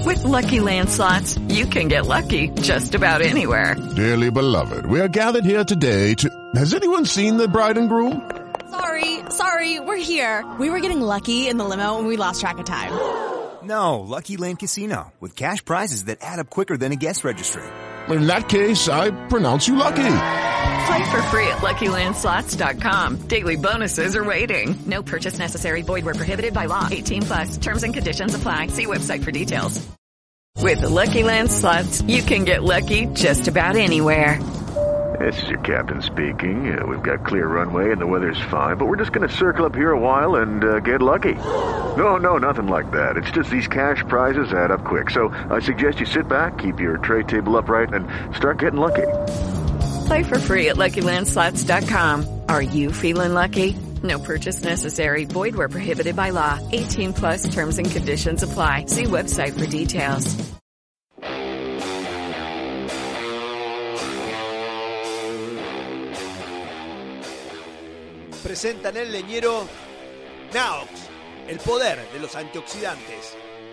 With Lucky Land Slots, you can get lucky just about anywhere. Dearly beloved, we are gathered here today to... Has anyone seen the bride and groom? Sorry, we're here. We were getting lucky in the limo and we lost track of time. No, Lucky Land Casino, with cash prizes that add up quicker than a guest registry. In that case, I pronounce you lucky. Play for free at LuckyLandSlots.com. Daily bonuses are waiting. No purchase necessary. Void where prohibited by law. 18+. Terms and conditions apply. See website for details. With the Lucky Land Slots, you can get lucky just about anywhere. This is your captain speaking. We've got clear runway and the weather's fine, but we're just going to circle up here a while and get lucky. No, nothing like that. It's just these cash prizes add up quick. So I suggest you sit back, keep your tray table upright, and start getting lucky. Play for free at LuckyLandSlots.com. Are you feeling lucky? No purchase necessary. Void where prohibited by law. 18+ terms and conditions apply. See website for details. Presentan el leñero Naox, el poder de los antioxidantes.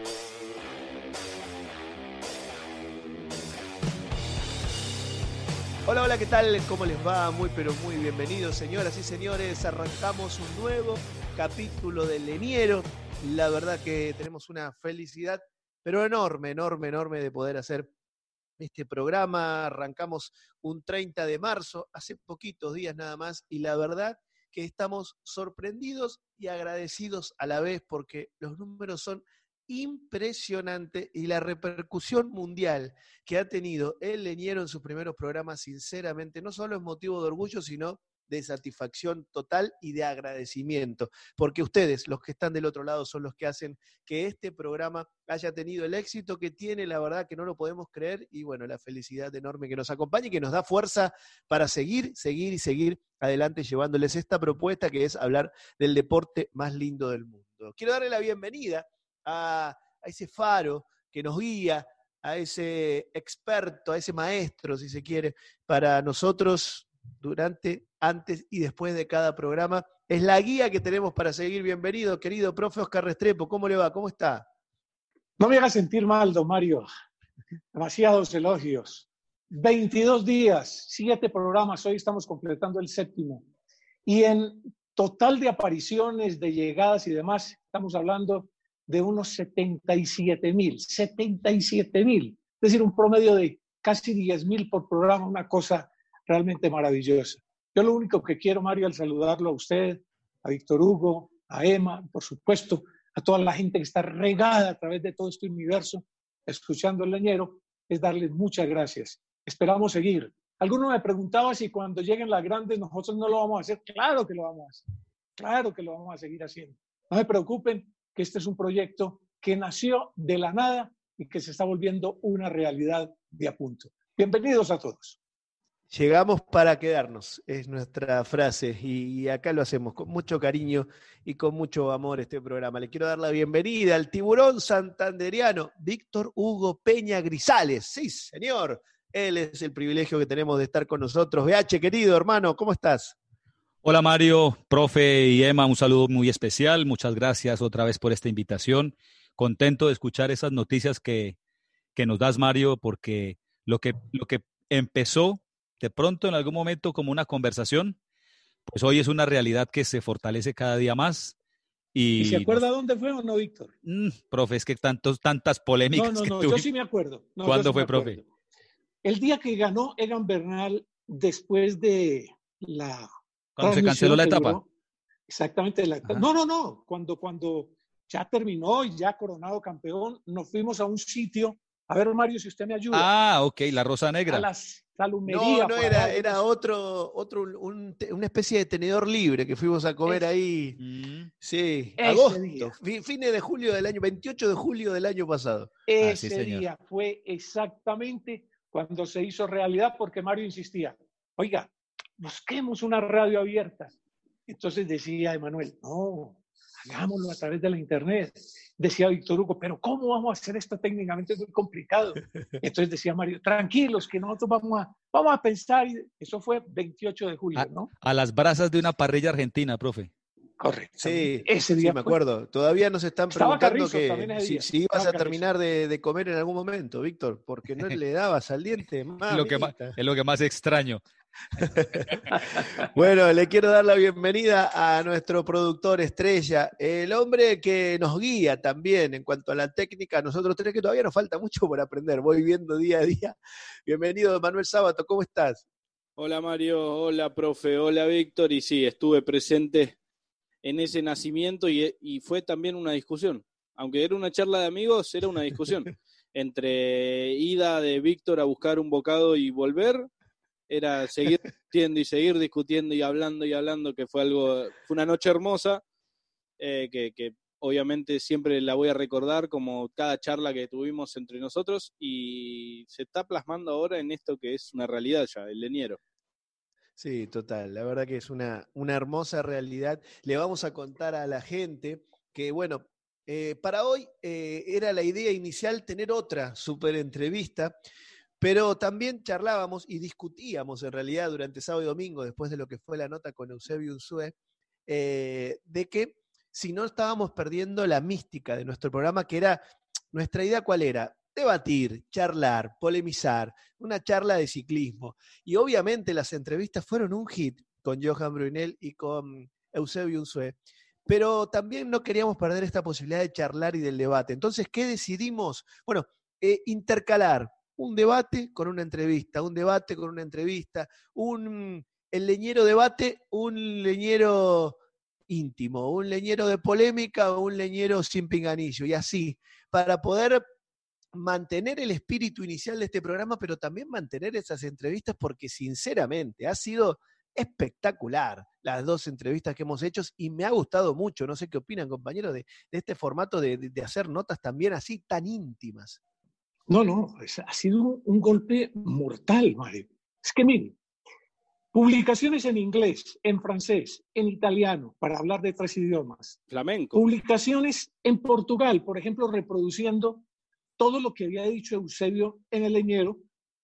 Hola, ¿qué tal? ¿Cómo les va? Muy bienvenidos, señoras y señores. Arrancamos un nuevo capítulo del leñero. La verdad que tenemos una felicidad, pero enorme de poder hacer este programa. Arrancamos un 30 de marzo, hace poquitos días nada más, y la verdad que estamos sorprendidos y agradecidos a la vez porque los números son impresionantes y la repercusión mundial que ha tenido el leñero en sus primeros programas, sinceramente, no solo es motivo de orgullo, sino de satisfacción total y de agradecimiento, porque ustedes, los que están del otro lado, son los que hacen que este programa haya tenido el éxito que tiene, la verdad que no lo podemos creer, y bueno, la felicidad enorme que nos acompaña y que nos da fuerza para seguir adelante llevándoles esta propuesta que es hablar del deporte más lindo del mundo. Quiero darle la bienvenida a ese faro que nos guía, a ese experto, a ese maestro, si se quiere, para nosotros durante, antes y después de cada programa. Es la guía que tenemos para seguir. Bienvenido, querido profe Oscar Restrepo. ¿Cómo le va? ¿Cómo está? No me hagas sentir mal, don Mario. Demasiados elogios. 22 días, 7 programas. Hoy estamos completando el 7º. Y en total de apariciones, de llegadas y demás, estamos hablando de unos 77,000. 77,000. Es decir, un promedio de casi 10,000 por programa, una cosa realmente maravillosa. Yo lo único que quiero, Mario, al saludarlo a usted, a Víctor Hugo, a Emma, por supuesto, a toda la gente que está regada a través de todo este universo, escuchando el leñero, es darles muchas gracias. Esperamos seguir. Alguno me preguntaba si cuando lleguen las grandes nosotros no lo vamos a hacer. Claro que lo vamos a hacer. Claro que lo vamos a seguir haciendo. No se preocupen, que este es un proyecto que nació de la nada y que se está volviendo una realidad de a punto. Bienvenidos a todos. Llegamos para quedarnos, es nuestra frase, y acá lo hacemos con mucho cariño y con mucho amor este programa. Le quiero dar la bienvenida al tiburón santanderiano, Víctor Hugo Peña Grisales. Sí, señor, él es el privilegio que tenemos de estar con nosotros. BH, querido hermano, ¿cómo estás? Hola Mario, profe y Emma, un saludo muy especial. Muchas gracias otra vez por esta invitación. Contento de escuchar esas noticias que nos das, Mario, porque lo que empezó de pronto en algún momento como una conversación, pues hoy es una realidad que se fortalece cada día más. ¿Y se acuerda dónde fue o no, Víctor? Profe, es que tantas polémicas que tuve. Yo sí me acuerdo. ¿Cuándo fue, profe? El día que ganó Egan Bernal después de la... Cuando se canceló la etapa. Exactamente. No. Cuando ya terminó y ya coronado campeón, nos fuimos a un sitio. A ver, Mario, si usted me ayuda. Ah, ok, la Rosa Negra. A las salumerías. No, era una especie de tenedor libre que fuimos a comer ahí. Sí, agosto, fines de julio del año, 28 de julio del año pasado. Ese día fue exactamente cuando se hizo realidad, porque Mario insistía, oiga, busquemos una radio abierta. Entonces decía Emanuel, no, hagámoslo a través de la internet. Decía Víctor Hugo, pero ¿cómo vamos a hacer esto técnicamente? Es muy complicado. Entonces decía Mario, tranquilos, que nosotros vamos a pensar. Eso fue 28 de julio, ¿no? A las brasas de una parrilla argentina, profe. Correcto. Sí, Ese día sí, me acuerdo. Todavía nos están Estaba preguntando Carrizo también ese día. si ibas Estaba a Carrizo. terminar de comer en algún momento, Víctor, porque no le dabas al diente, mamita. Es lo que más extraño. Bueno, le quiero dar la bienvenida a nuestro productor estrella, el hombre que nos guía también en cuanto a la técnica. Nosotros tres que todavía nos falta mucho por aprender, voy viendo día a día. Bienvenido, Manuel Sábato, ¿cómo estás? Hola Mario, hola profe, hola Víctor, y sí, estuve presente en ese nacimiento y fue también una discusión. Aunque era una charla de amigos, era una discusión. Entre ida de Víctor a buscar un bocado y volver, era seguir discutiendo y seguir discutiendo y hablando, que fue una noche hermosa, que obviamente siempre la voy a recordar como cada charla que tuvimos entre nosotros, y se está plasmando ahora en esto que es una realidad ya, el leñero. Sí, total. La verdad que es una hermosa realidad. Le vamos a contar a la gente que, bueno, para hoy era la idea inicial tener otra super entrevista, pero también charlábamos y discutíamos en realidad durante sábado y domingo, después de lo que fue la nota con Eusebio Unzué, de que si no estábamos perdiendo la mística de nuestro programa, que era, nuestra idea ¿cuál era? Debatir, charlar, polemizar, una charla de ciclismo. Y obviamente las entrevistas fueron un hit con Johan Brunel y con Eusebio Unzué, pero también no queríamos perder esta posibilidad de charlar y del debate. Entonces, ¿qué decidimos? Bueno, intercalar un debate con una entrevista, un debate con una entrevista, el leñero debate, un leñero íntimo, un leñero de polémica o un leñero sin pinganillo, y así, para poder mantener el espíritu inicial de este programa, pero también mantener esas entrevistas, porque sinceramente ha sido espectacular las dos entrevistas que hemos hecho y me ha gustado mucho. No sé qué opinan, compañeros, de este formato de hacer notas también así tan íntimas. No, ha sido un golpe mortal, Mario. Es que miren, publicaciones en inglés, en francés, en italiano, para hablar de 3 idiomas. Flamenco. Publicaciones en Portugal, por ejemplo, reproduciendo todo lo que había dicho Eusebio en El Leñero,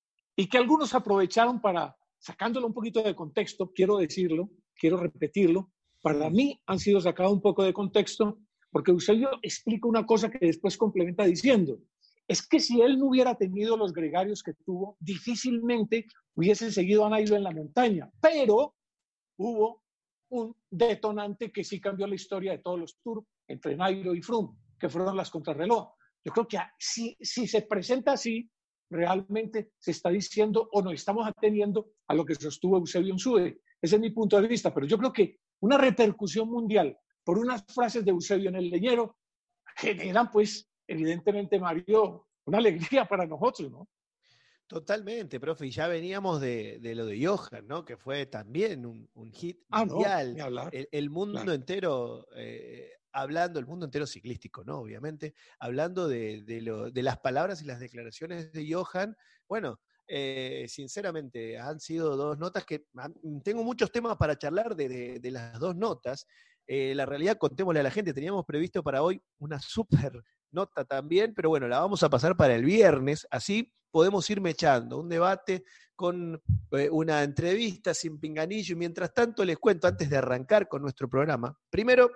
y que algunos aprovecharon para, sacándolo un poquito de contexto, quiero decirlo, quiero repetirlo, para mí han sido sacados un poco de contexto, porque Eusebio explica una cosa que después complementa diciendo, es que si él no hubiera tenido los gregarios que tuvo, difícilmente hubiese seguido a Nairo en la montaña, pero hubo un detonante que sí cambió la historia de todos los Tours entre Nairo y Froome, que fueron las contrarreloj. Yo creo que si se presenta así, realmente se está diciendo o nos estamos ateniendo a lo que sostuvo Eusebio Unzué. Ese es mi punto de vista, pero yo creo que una repercusión mundial por unas frases de Eusebio en El Leñero generan, pues, evidentemente, Mario, una alegría para nosotros, ¿no? Totalmente, profe, y ya veníamos de lo de Johan, ¿no? Que fue también un hit mundial. No, el mundo entero hablando, el mundo entero ciclístico, ¿no? Obviamente, hablando de las palabras y las declaraciones de Johan. Bueno, sinceramente, han sido dos notas que tengo muchos temas para charlar de las dos notas. La realidad, contémosle a la gente, teníamos previsto para hoy una súper nota también, pero bueno, la vamos a pasar para el viernes, así podemos ir mechando un debate con una entrevista sin pinganillo, y mientras tanto les cuento, antes de arrancar con nuestro programa, primero,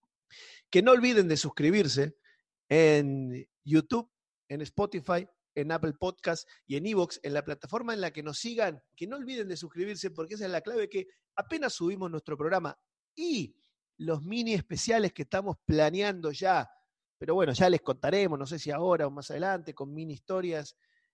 que no olviden de suscribirse en YouTube, en Spotify, en Apple Podcast y en iVoox, en la plataforma en la que nos sigan, que no olviden de suscribirse, porque esa es la clave, que apenas subimos nuestro programa y los mini especiales que estamos planeando ya, pero bueno, ya les contaremos, no sé si ahora o más adelante, con mini historias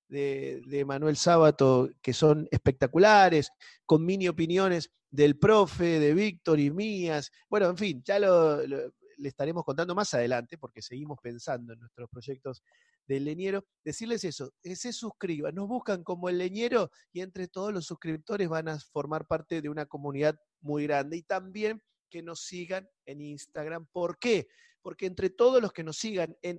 de Manuel Sábato que son espectaculares, con mini opiniones del profe, de Víctor y mías. Bueno, en fin, ya le estaremos contando más adelante, porque seguimos pensando en nuestros proyectos del Leñero. Decirles eso, que se suscriban, nos buscan como El Leñero y entre todos los suscriptores van a formar parte de una comunidad muy grande. Y también que nos sigan en Instagram. ¿Por qué? Porque entre todos los que nos sigan en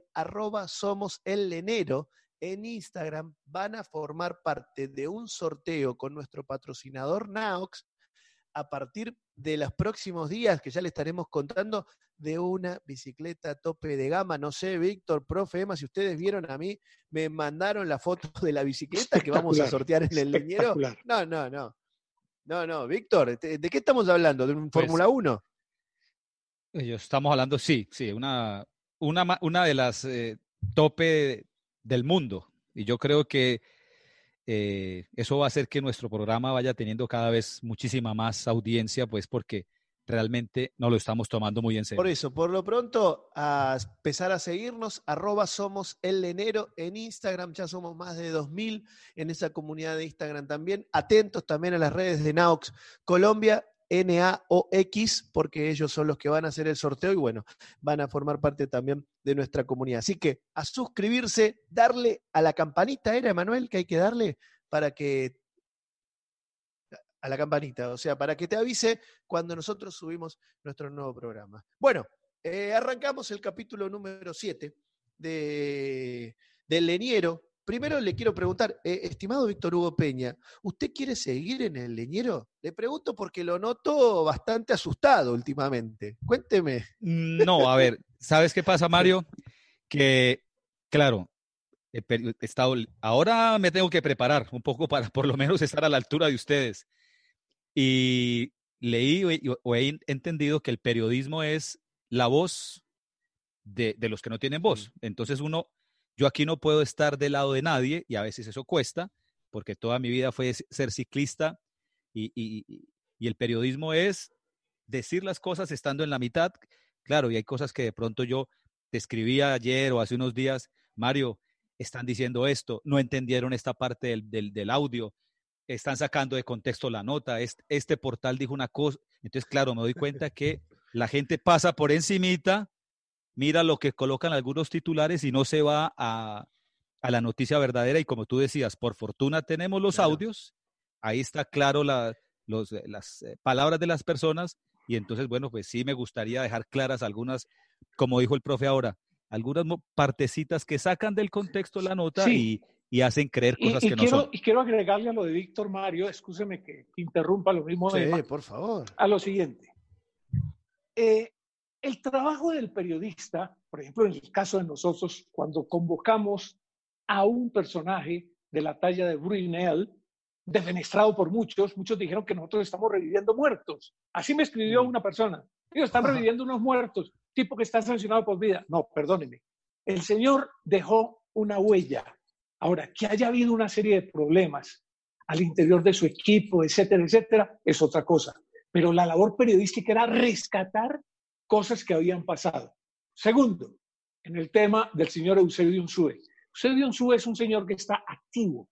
@somosellenero en Instagram van a formar parte de un sorteo con nuestro patrocinador Naox a partir de los próximos días, que ya le estaremos contando, de una bicicleta tope de gama. No sé, Víctor, profe, Emma, si ustedes vieron, a mí me mandaron la foto de la bicicleta que vamos a sortear en El Leñero. No, Víctor, ¿de qué estamos hablando? ¿De un Fórmula 1? Estamos hablando, sí, una de las tope del mundo. Y yo creo que eso va a hacer que nuestro programa vaya teniendo cada vez muchísima más audiencia, pues porque realmente nos lo estamos tomando muy en Por serio. eso, por lo pronto, a empezar a seguirnos, @somosellenero en Instagram, ya somos más de 2000 en esa comunidad de Instagram también. Atentos también a las redes de Naox Colombia, NAOX, porque ellos son los que van a hacer el sorteo y bueno, van a formar parte también de nuestra comunidad. Así que a suscribirse, darle a la campanita, ¿era, Emanuel, que hay que darle para que a la campanita, o sea, para que te avise cuando nosotros subimos nuestro nuevo programa? Bueno, arrancamos el capítulo número 7 del Leñero. Primero le quiero preguntar, estimado Víctor Hugo Peña, ¿usted quiere seguir en el Leñero? Le pregunto porque lo noto bastante asustado últimamente. Cuénteme. No, a ver, ¿sabes qué pasa, Mario? Que, claro, ahora me tengo que preparar un poco para por lo menos estar a la altura de ustedes. Y leí o he entendido que el periodismo es la voz de los que no tienen voz. Entonces yo aquí no puedo estar del lado de nadie y a veces eso cuesta, porque toda mi vida fue ser ciclista y el periodismo es decir las cosas estando en la mitad. Claro, y hay cosas que de pronto yo te escribía ayer o hace unos días, Mario, están diciendo esto, no entendieron esta parte del audio, están sacando de contexto la nota, este portal dijo una cosa. Entonces, claro, me doy cuenta que la gente pasa por encimita, mira lo que colocan algunos titulares y no se va a la noticia verdadera. Y como tú decías, por fortuna tenemos los audios, ahí está claro las palabras de las personas. Y entonces, bueno, pues sí me gustaría dejar claras algunas, como dijo el profe ahora, algunas partecitas que sacan del contexto la nota Sí. y hacen creer cosas que no son. Y quiero agregarle a lo de Víctor Mario, excúseme que interrumpa lo mismo, Sí, Emma, por favor. a lo siguiente. El trabajo del periodista, por ejemplo, en el caso de nosotros, cuando convocamos a un personaje de la talla de Brunel, defenestrado por muchos dijeron que nosotros estamos reviviendo muertos. Así me escribió una persona. Ellos están reviviendo unos muertos, tipo que está sancionado por vida. No, perdónenme. El señor dejó una huella. Ahora, que haya habido una serie de problemas al interior de su equipo, etcétera, etcétera, es otra cosa. Pero la labor periodística era rescatar cosas que habían pasado. Segundo, en el tema del señor Eusebio Unzúe. Eusebio Unzúe es un señor que está activo,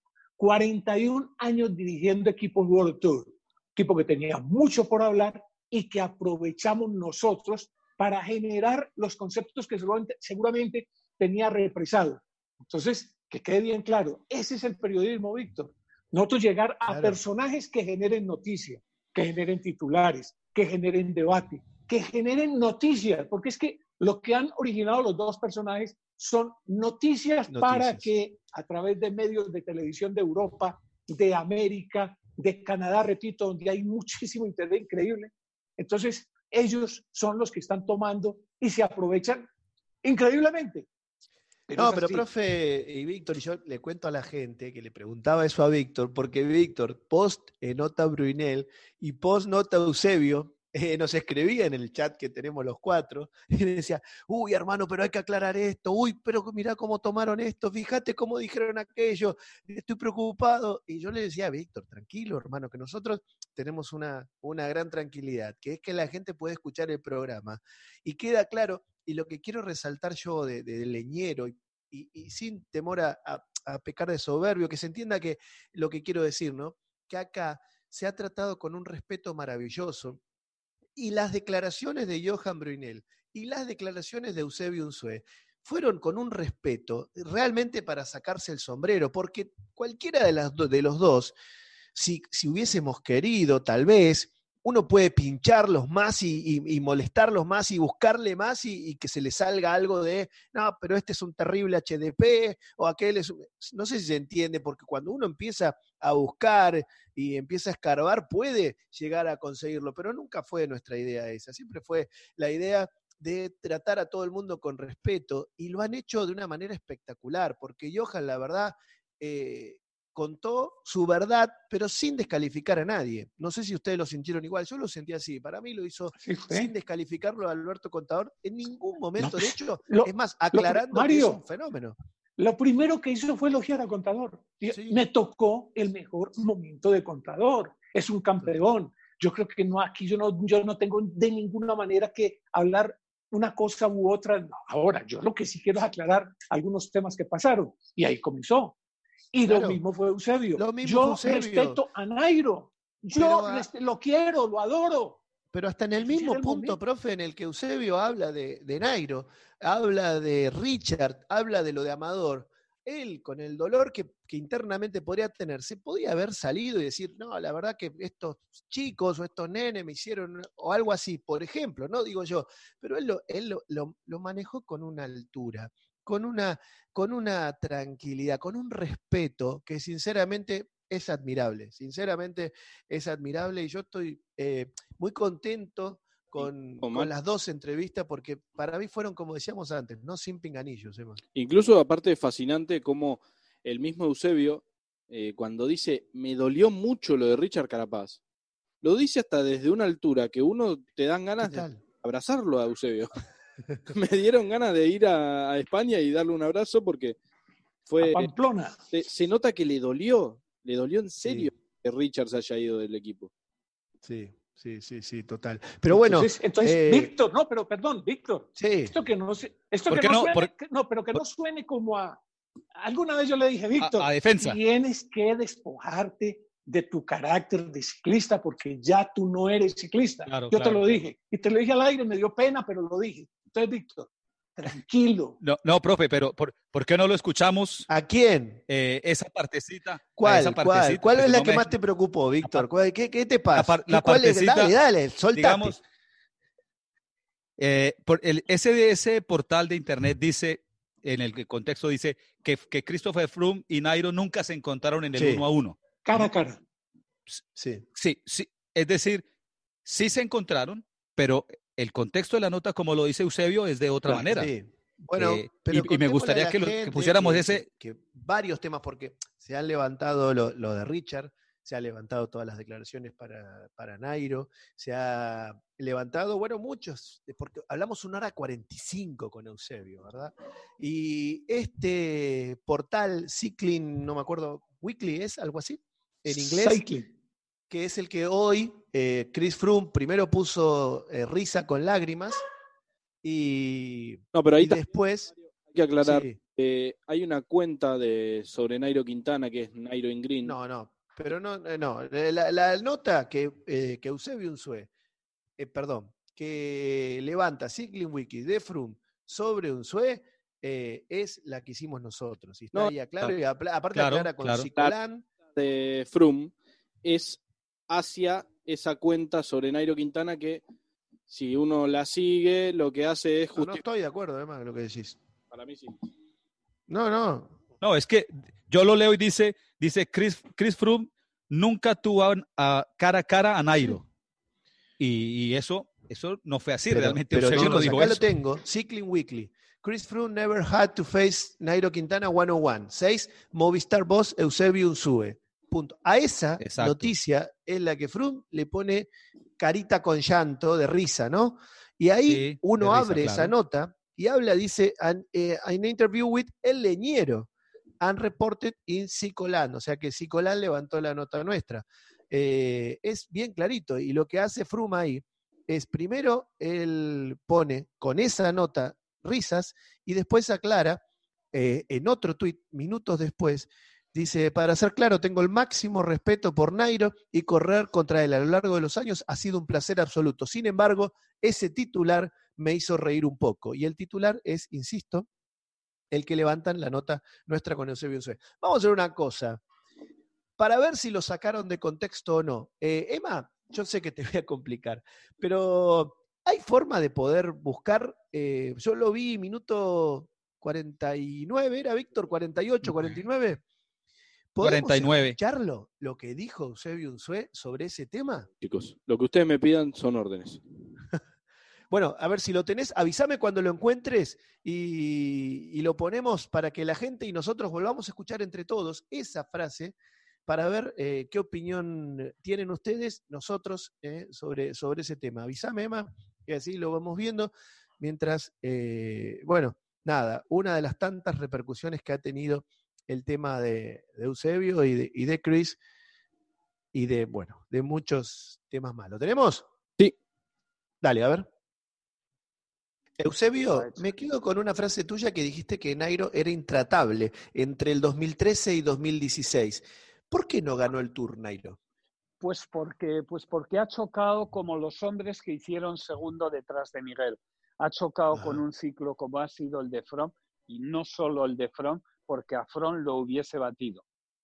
41 años dirigiendo equipos World Tour, equipo que tenía mucho por hablar y que aprovechamos nosotros para generar los conceptos que seguramente tenía represado. Entonces, que quede bien claro, ese es el periodismo, Víctor. Nosotros llegar a personajes que generen noticia, que generen titulares, que generen debate, que generen noticias, porque es que lo que han originado los dos personajes son noticias para que a través de medios de televisión de Europa, de América, de Canadá, repito, donde hay muchísimo interés increíble, entonces ellos son los que están tomando y se aprovechan increíblemente. Pero profe y Víctor, y yo le cuento a la gente que le preguntaba eso a Víctor, porque Víctor, post nota Brunel y post nota Eusebio, nos escribía en el chat que tenemos los cuatro, y me decía, uy, hermano, pero hay que aclarar esto, uy, pero mirá cómo tomaron esto, fíjate cómo dijeron aquello, estoy preocupado. Y yo le decía, Víctor, tranquilo, hermano, que nosotros tenemos una gran tranquilidad, que es que la gente puede escuchar el programa. Y queda claro, y lo que quiero resaltar yo de Leñero, y sin temor a pecar de soberbio, que se entienda que lo que quiero decir, ¿no? Que acá se ha tratado con un respeto maravilloso. Y las declaraciones de Johan Brunel y las declaraciones de Eusebio Unzúe fueron con un respeto realmente para sacarse el sombrero, porque cualquiera de los dos, si hubiésemos querido, tal vez, uno puede pincharlos más y molestarlos más y buscarle más y que se le salga algo de, no, pero este es un terrible HDP o aquel es, no sé si se entiende, porque cuando uno empieza a buscar y empieza a escarbar puede llegar a conseguirlo, pero nunca fue nuestra idea esa, siempre fue la idea de tratar a todo el mundo con respeto y lo han hecho de una manera espectacular, porque Johan, la verdad, contó su verdad, pero sin descalificar a nadie. No sé si ustedes lo sintieron igual, yo lo sentí así. Para mí lo hizo sin descalificarlo a Alberto Contador en ningún momento. De hecho, es más, aclarando Mario, que es un fenómeno. Lo primero que hizo fue elogiar a Contador. Sí. Me tocó el mejor momento de Contador. Es un campeón. Yo creo que no, aquí yo no tengo de ninguna manera que hablar una cosa u otra. No. Ahora, yo lo que sí quiero es aclarar algunos temas que pasaron. Y ahí comenzó. Y lo mismo fue Eusebio. Yo respeto a Nairo. Yo lo quiero, lo adoro. Pero hasta en el mismo punto, profe, en el que Eusebio habla de Nairo, habla de Richard, habla de lo de Amador, él con el dolor que internamente podría tener, se podía haber salido y decir, no, la verdad que estos chicos o estos nenes me hicieron, o algo así, por ejemplo, no digo yo, pero él lo manejó con una altura, con una tranquilidad, con un respeto que sinceramente es admirable, y yo estoy muy contento con las dos entrevistas, porque para mí fueron, como decíamos antes, no sin pinganillos. Incluso, aparte, es fascinante cómo el mismo Eusebio, cuando dice, me dolió mucho lo de Richard Carapaz, lo dice hasta desde una altura que uno te dan ganas de abrazarlo a Eusebio. Me dieron ganas de ir a España y darle un abrazo porque fue... A Pamplona. Se nota que le dolió en serio que Richard se haya ido del equipo. Sí, total. Pero bueno. Entonces Víctor, Víctor. Sí. Pero que no suene como a. Alguna vez yo le dije, Víctor, a defensa. Tienes que despojarte de tu carácter de ciclista porque ya tú no eres ciclista. Yo te lo dije. Y te lo dije al aire, me dio pena, pero lo dije. Entonces, Víctor, tranquilo. No, profe, pero ¿por qué no lo escuchamos? ¿A quién? Esa partecita. ¿Cuál es la que más te preocupó, Víctor? ¿Qué te pasa? La partecita, dale, soltate. Digamos, el SDS portal de internet dice, en el contexto dice, que Christopher Froome y Nairo nunca se encontraron en el 1-1. Cara a cara. Sí. Es decir, sí se encontraron, pero el contexto de la nota, como lo dice Eusebio, es de otra manera. Sí. Bueno, pero y me gustaría que pusiéramos que varios temas, porque se han levantado lo de Richard, se han levantado todas las declaraciones para Nairo, se ha levantado, muchos, porque hablamos 1:45 con Eusebio, ¿verdad? Y este portal Cycling, no me acuerdo, Weekly es algo así, en inglés. Cycling. Que es el que hoy Chris Froome primero puso risa con lágrimas pero ahí después hay que aclarar, hay una cuenta sobre Nairo Quintana que es Nairo in Green. Pero no, la nota que Eusebio Unzué, que levanta Cycling Wiki de Froome sobre Unzué, es la que hicimos nosotros. Y está ahí claro, y aparte aclara con Cicolán. De Froome es hacia esa cuenta sobre Nairo Quintana que si uno la sigue, lo que hace es no estoy de acuerdo, además, con lo que decís. Para mí sí. No, es que yo lo leo y dice Chris Froome nunca tuvo cara a cara a Nairo. Y eso no fue así, realmente. Pero Eusebio no dijo acá eso. lo tengo, Cycling Weekly. Chris Froome never had to face Nairo Quintana 101. 6, Movistar Boss Eusebio Unzué. Punto. A esa noticia es la que Froome le pone carita con llanto, de risa, ¿no? Y ahí uno abre esa nota y habla, dice, an interview with El Leñero, unreported in Cicolán, o sea que Cicolán levantó la nota nuestra. Es bien clarito, y lo que hace Froome ahí es, primero, él pone con esa nota risas, y después aclara, en otro tuit, minutos después, dice, para ser claro, tengo el máximo respeto por Nairo y correr contra él a lo largo de los años ha sido un placer absoluto. Sin embargo, ese titular me hizo reír un poco. Y el titular es, insisto, el que levantan la nota nuestra con Eusebio Unzué. Vamos a hacer una cosa, para ver si lo sacaron de contexto o no. Emma, yo sé que te voy a complicar, pero ¿hay forma de poder buscar? Yo lo vi minuto 49, ¿era Víctor? 48, 49. ¿Podemos 49. escucharlo, lo que dijo Eusebio Unzué sobre ese tema? Chicos, lo que ustedes me pidan son órdenes. Bueno, a ver si lo tenés, avísame cuando lo encuentres y lo ponemos para que la gente y nosotros volvamos a escuchar entre todos esa frase para ver qué opinión tienen ustedes, nosotros, sobre ese tema. Avísame, Emma, y así lo vamos viendo. Mientras, bueno, nada, una de las tantas repercusiones que ha tenido el tema de Eusebio y de Chris y de muchos temas más. ¿Lo tenemos? Sí. Dale, a ver. Eusebio, me quedo con una frase tuya que dijiste que Nairo era intratable entre el 2013 y 2016. ¿Por qué no ganó el Tour, Nairo? Pues porque ha chocado como los hombres que hicieron segundo detrás de Miguel. Ha chocado con un ciclo como ha sido el de Froome, y no solo el de Froome, porque a Froome lo hubiese batido.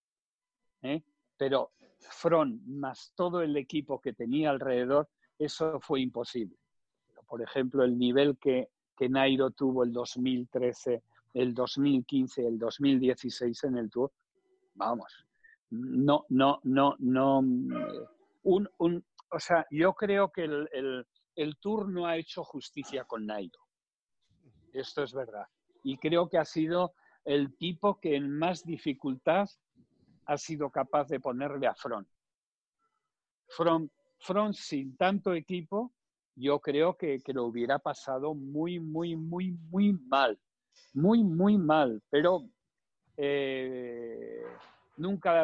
Pero Froome más todo el equipo que tenía alrededor, eso fue imposible. Por ejemplo, el nivel que Nairo tuvo el 2013, el 2015, el 2016 en el Tour, vamos, no. O sea, yo creo que el Tour no ha hecho justicia con Nairo. Esto es verdad. Y creo que ha sido el tipo que en más dificultad ha sido capaz de ponerle a Froome. Froome sin tanto equipo, yo creo que lo hubiera pasado muy mal. Muy mal. Pero nunca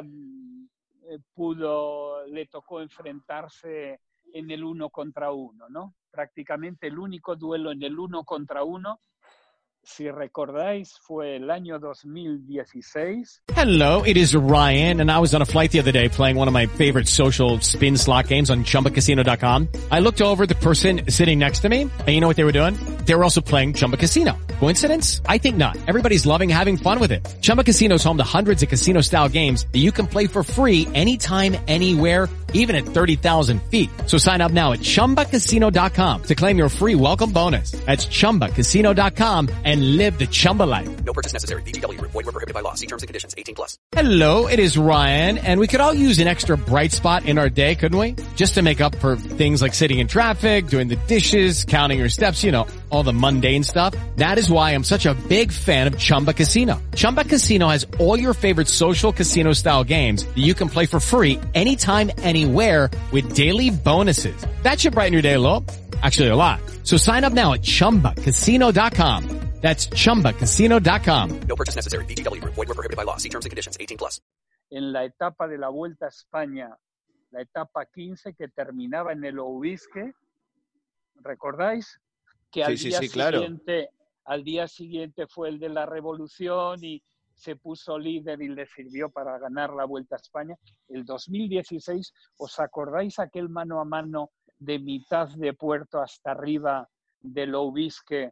le tocó enfrentarse en el 1 contra 1, ¿no? Prácticamente el único duelo en el 1 contra 1, si recordáis, fue el año 2016. Hello, it is Ryan, and I was on a flight the other day playing one of my favorite social spin slot games on ChumbaCasino.com. I looked over at the person sitting next to me, and you know what they were doing? They were also playing Chumba Casino. Coincidence? I think not. Everybody's loving having fun with it. Chumba Casino is home to hundreds of casino-style games that you can play for free anytime, anywhere, even at 30,000 feet. So sign up now at ChumbaCasino.com to claim your free welcome bonus. That's ChumbaCasino.com and live the Chumba life. No purchase necessary. VGW. Void where prohibited by law. See terms and conditions. 18+. Hello, it is Ryan, and we could all use an extra bright spot in our day, couldn't we? Just to make up for things like sitting in traffic, doing the dishes, counting your steps, you know, all the mundane stuff. That is why I'm such a big fan of Chumba Casino. Chumba Casino has all your favorite social casino-style games that you can play for free anytime, anywhere with daily bonuses. That should brighten your day a little. Actually, a lot. So sign up now at ChumbaCasino.com. That's ChumbaCasino.com. No purchase necessary. VGW. Void where prohibited by law. See terms and conditions. 18+. En la etapa de la Vuelta a España, la etapa 15 que terminaba en el Oubisque, ¿recordáis? Que al día siguiente fue el de la Revolución y se puso líder y le sirvió para ganar la Vuelta a España. El 2016, ¿os acordáis aquel mano a mano de mitad de puerto hasta arriba del Oubisque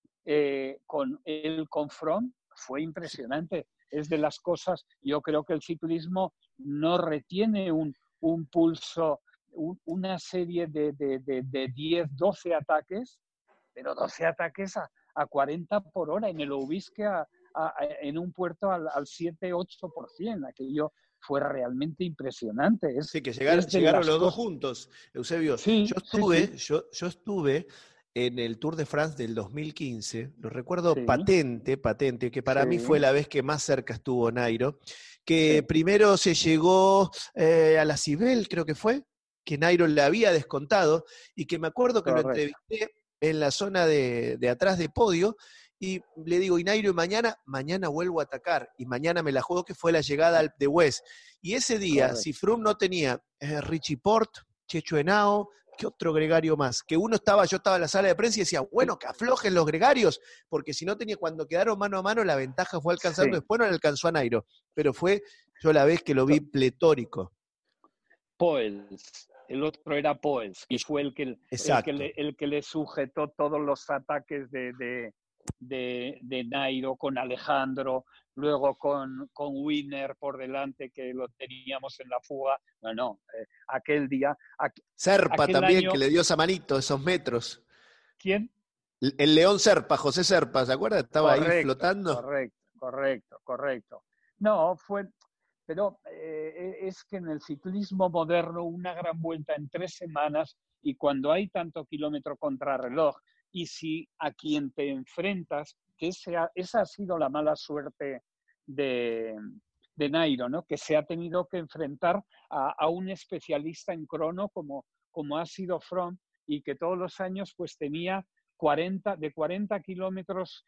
con Froome? Fue impresionante. Es de las cosas, yo creo que el ciclismo no retiene un pulso, una serie de 10, 12 ataques, pero 12 ataques a 40 por hora en el Oubisque en un puerto al 7-8%. Aquello fue realmente impresionante. Sí, que llegaron los dos juntos, Eusebio. Sí, yo estuve en el Tour de France del 2015, lo recuerdo patente, que para mí fue la vez que más cerca estuvo Nairo, que primero se llegó a la Cibel, creo que fue, que Nairo le había descontado, y que me acuerdo que lo entrevisté en la zona de atrás de podio, y le digo, y Nairo, mañana vuelvo a atacar, y mañana me la juego, que fue la llegada al de West. Y ese día, si Froome no tenía Richie Porte, Checho Henao, ¿qué otro gregario más? Que yo estaba en la sala de prensa y decía, bueno, que aflojen los gregarios, porque si no tenía, cuando quedaron mano a mano, la ventaja fue alcanzando, después no le alcanzó a Nairo, pero fue yo la vez que lo vi pletórico. Poels, el otro era Poels, y fue el que le sujetó todos los ataques de Nairo con Alejandro, luego con Winner por delante, que lo teníamos en la fuga. Aquel día... Serpa también, año, que le dio esa manito, esos metros. ¿Quién? El León Serpa, José Serpa, ¿se acuerda? Estaba ahí flotando. Correcto. No, pero es que en el ciclismo moderno una gran vuelta en 3 semanas y cuando hay tanto kilómetro contrarreloj, y si a quien te enfrentas, que esa ha sido la mala suerte de Nairo, ¿no? Que se ha tenido que enfrentar a un especialista en crono como ha sido Froome, y que todos los años pues tenía 40 kilómetros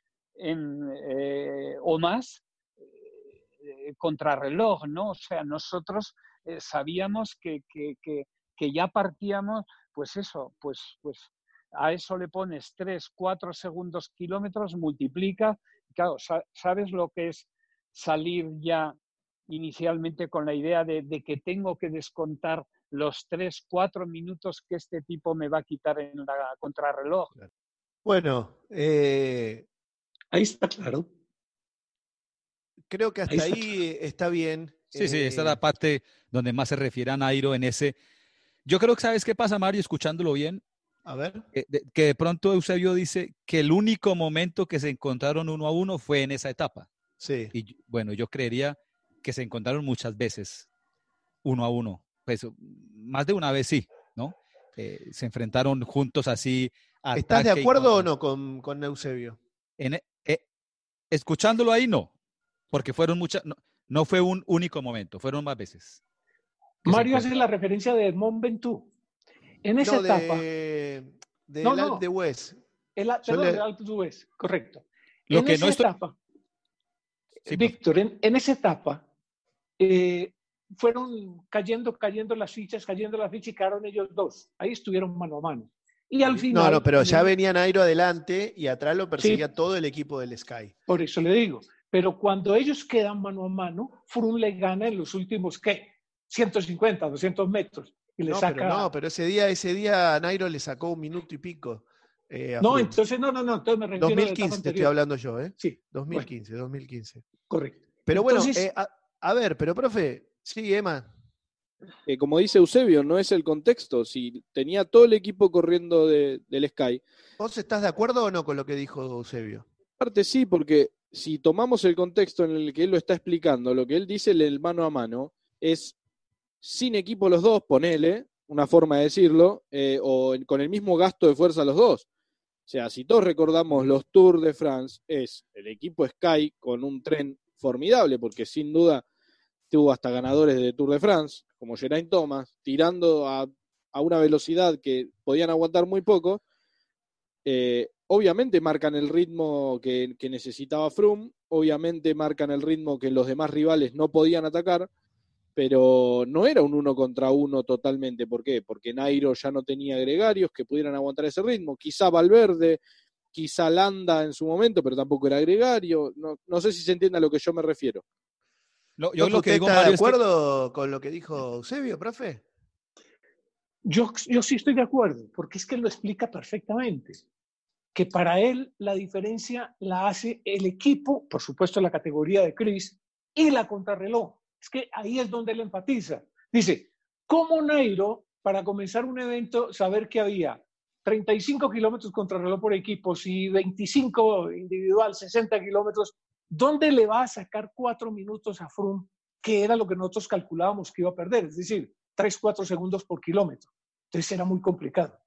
o más contrarreloj, ¿no? O sea, nosotros sabíamos que ya partíamos, pues eso, pues a eso le pones 3, 4 segundos kilómetros, multiplica, claro, sabes lo que es salir ya inicialmente con la idea de que tengo que descontar los 3, 4 minutos que este tipo me va a quitar en la contrarreloj. Bueno, ahí está claro. Creo que hasta ahí está bien. Sí, esta es la parte donde más se refiere a Nairo en ese. Yo creo que, ¿sabes qué pasa, Mario? Escuchándolo bien. A ver. Que de pronto Eusebio dice que el único momento que se encontraron 1 a 1 fue en esa etapa. Sí. Y bueno, yo creería que se encontraron muchas veces 1 a 1. Pues más de una vez sí, ¿no? Se enfrentaron juntos así. ¿Estás de acuerdo o no con Eusebio? Escuchándolo ahí, no. Porque fueron muchas, no fue un único momento, fueron más veces. Mario hace la referencia de Edmond Ventoux. En esa etapa. Del Alpe d'Huez. Del Alpe d'Huez, correcto. Lo en que esa no estoy... etapa, sí, Víctor, en esa etapa fueron cayendo las fichas y quedaron ellos dos. Ahí estuvieron mano a mano. Y al final. No, pero ya venía Nairo adelante y atrás lo perseguía todo el equipo del Sky. Por eso le digo. Pero cuando ellos quedan mano a mano, Froome le gana en los últimos, 150, 200 metros. Y le saca... pero ese día Nairo le sacó 1 minuto y pico. Entonces me refiero 2015 te estoy hablando yo, ¿eh? Sí. 2015. Correcto. Pero bueno, entonces, a ver, pero profe, sí, Emma. Como dice Eusebio, no es el contexto. Si tenía todo el equipo corriendo del Sky. ¿Vos estás de acuerdo o no con lo que dijo Eusebio? Aparte sí, porque si tomamos el contexto en el que él lo está explicando, lo que él dice en el mano a mano es sin equipo los dos, ponele, una forma de decirlo, o con el mismo gasto de fuerza los dos. O sea, si todos recordamos los Tours de France, es el equipo Sky con un tren formidable, porque sin duda tuvo hasta ganadores de Tour de France, como Geraint Thomas, tirando a una velocidad que podían aguantar muy poco. Obviamente marcan el ritmo que necesitaba Froome, obviamente marcan el ritmo que los demás rivales no podían atacar, pero no era un 1 contra 1 totalmente. ¿Por qué? Porque Nairo ya no tenía gregarios que pudieran aguantar ese ritmo. Quizá Valverde, quizá Landa en su momento, pero tampoco era gregario. No sé si se entiende a lo que yo me refiero. Yo lo que digo, Mario, ¿está de acuerdo con lo que dijo Eusebio, profe? Yo sí estoy de acuerdo, porque es que lo explica perfectamente. Que para él la diferencia la hace el equipo, por supuesto la categoría de Chris, y la contrarreloj. Es que ahí es donde él enfatiza. Dice, ¿cómo Nairo, para comenzar un evento, saber que había 35 kilómetros contrarreloj por equipos y 25 individual, 60 kilómetros, ¿dónde le va a sacar 4 minutos a Froome, que era lo que nosotros calculábamos que iba a perder? Es decir, 3, 4 segundos por kilómetro. Entonces era muy complicado.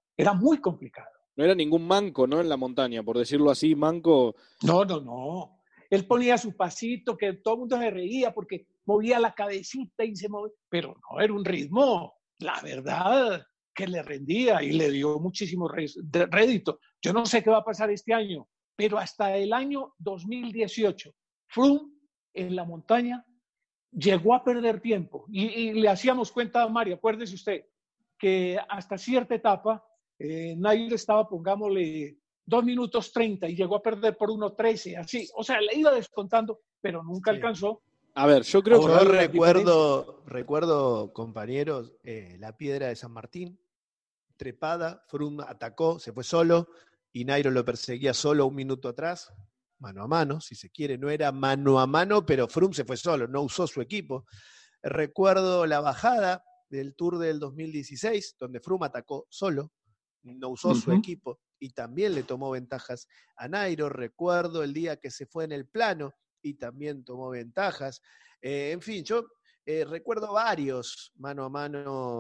No era ningún manco, ¿no? En la montaña, por decirlo así, manco. No. Él ponía su pasito, que todo el mundo se reía porque movía la cabecita y se movía, pero no era un ritmo, la verdad, que le rendía y le dio muchísimo rédito. Yo no sé qué va a pasar este año, pero hasta el año 2018, Froome en la montaña llegó a perder tiempo y le hacíamos cuenta a Mario, acuérdese usted, que hasta cierta etapa Nairo estaba, pongámosle, 2 minutos 30 y llegó a perder por 1:13, así. O sea, le iba descontando, pero nunca alcanzó. A ver, yo creo que... recuerdo, compañeros, la piedra de San Martín, trepada, Froome atacó, se fue solo y Nairo lo perseguía solo 1 minuto atrás, mano a mano, si se quiere. No era mano a mano, pero Froome se fue solo, no usó su equipo. Recuerdo la bajada del Tour del 2016, donde Froome atacó solo, no usó su equipo y también le tomó ventajas a Nairo. Recuerdo el día que se fue en el plano y también tomó ventajas. En fin, yo recuerdo varios mano a mano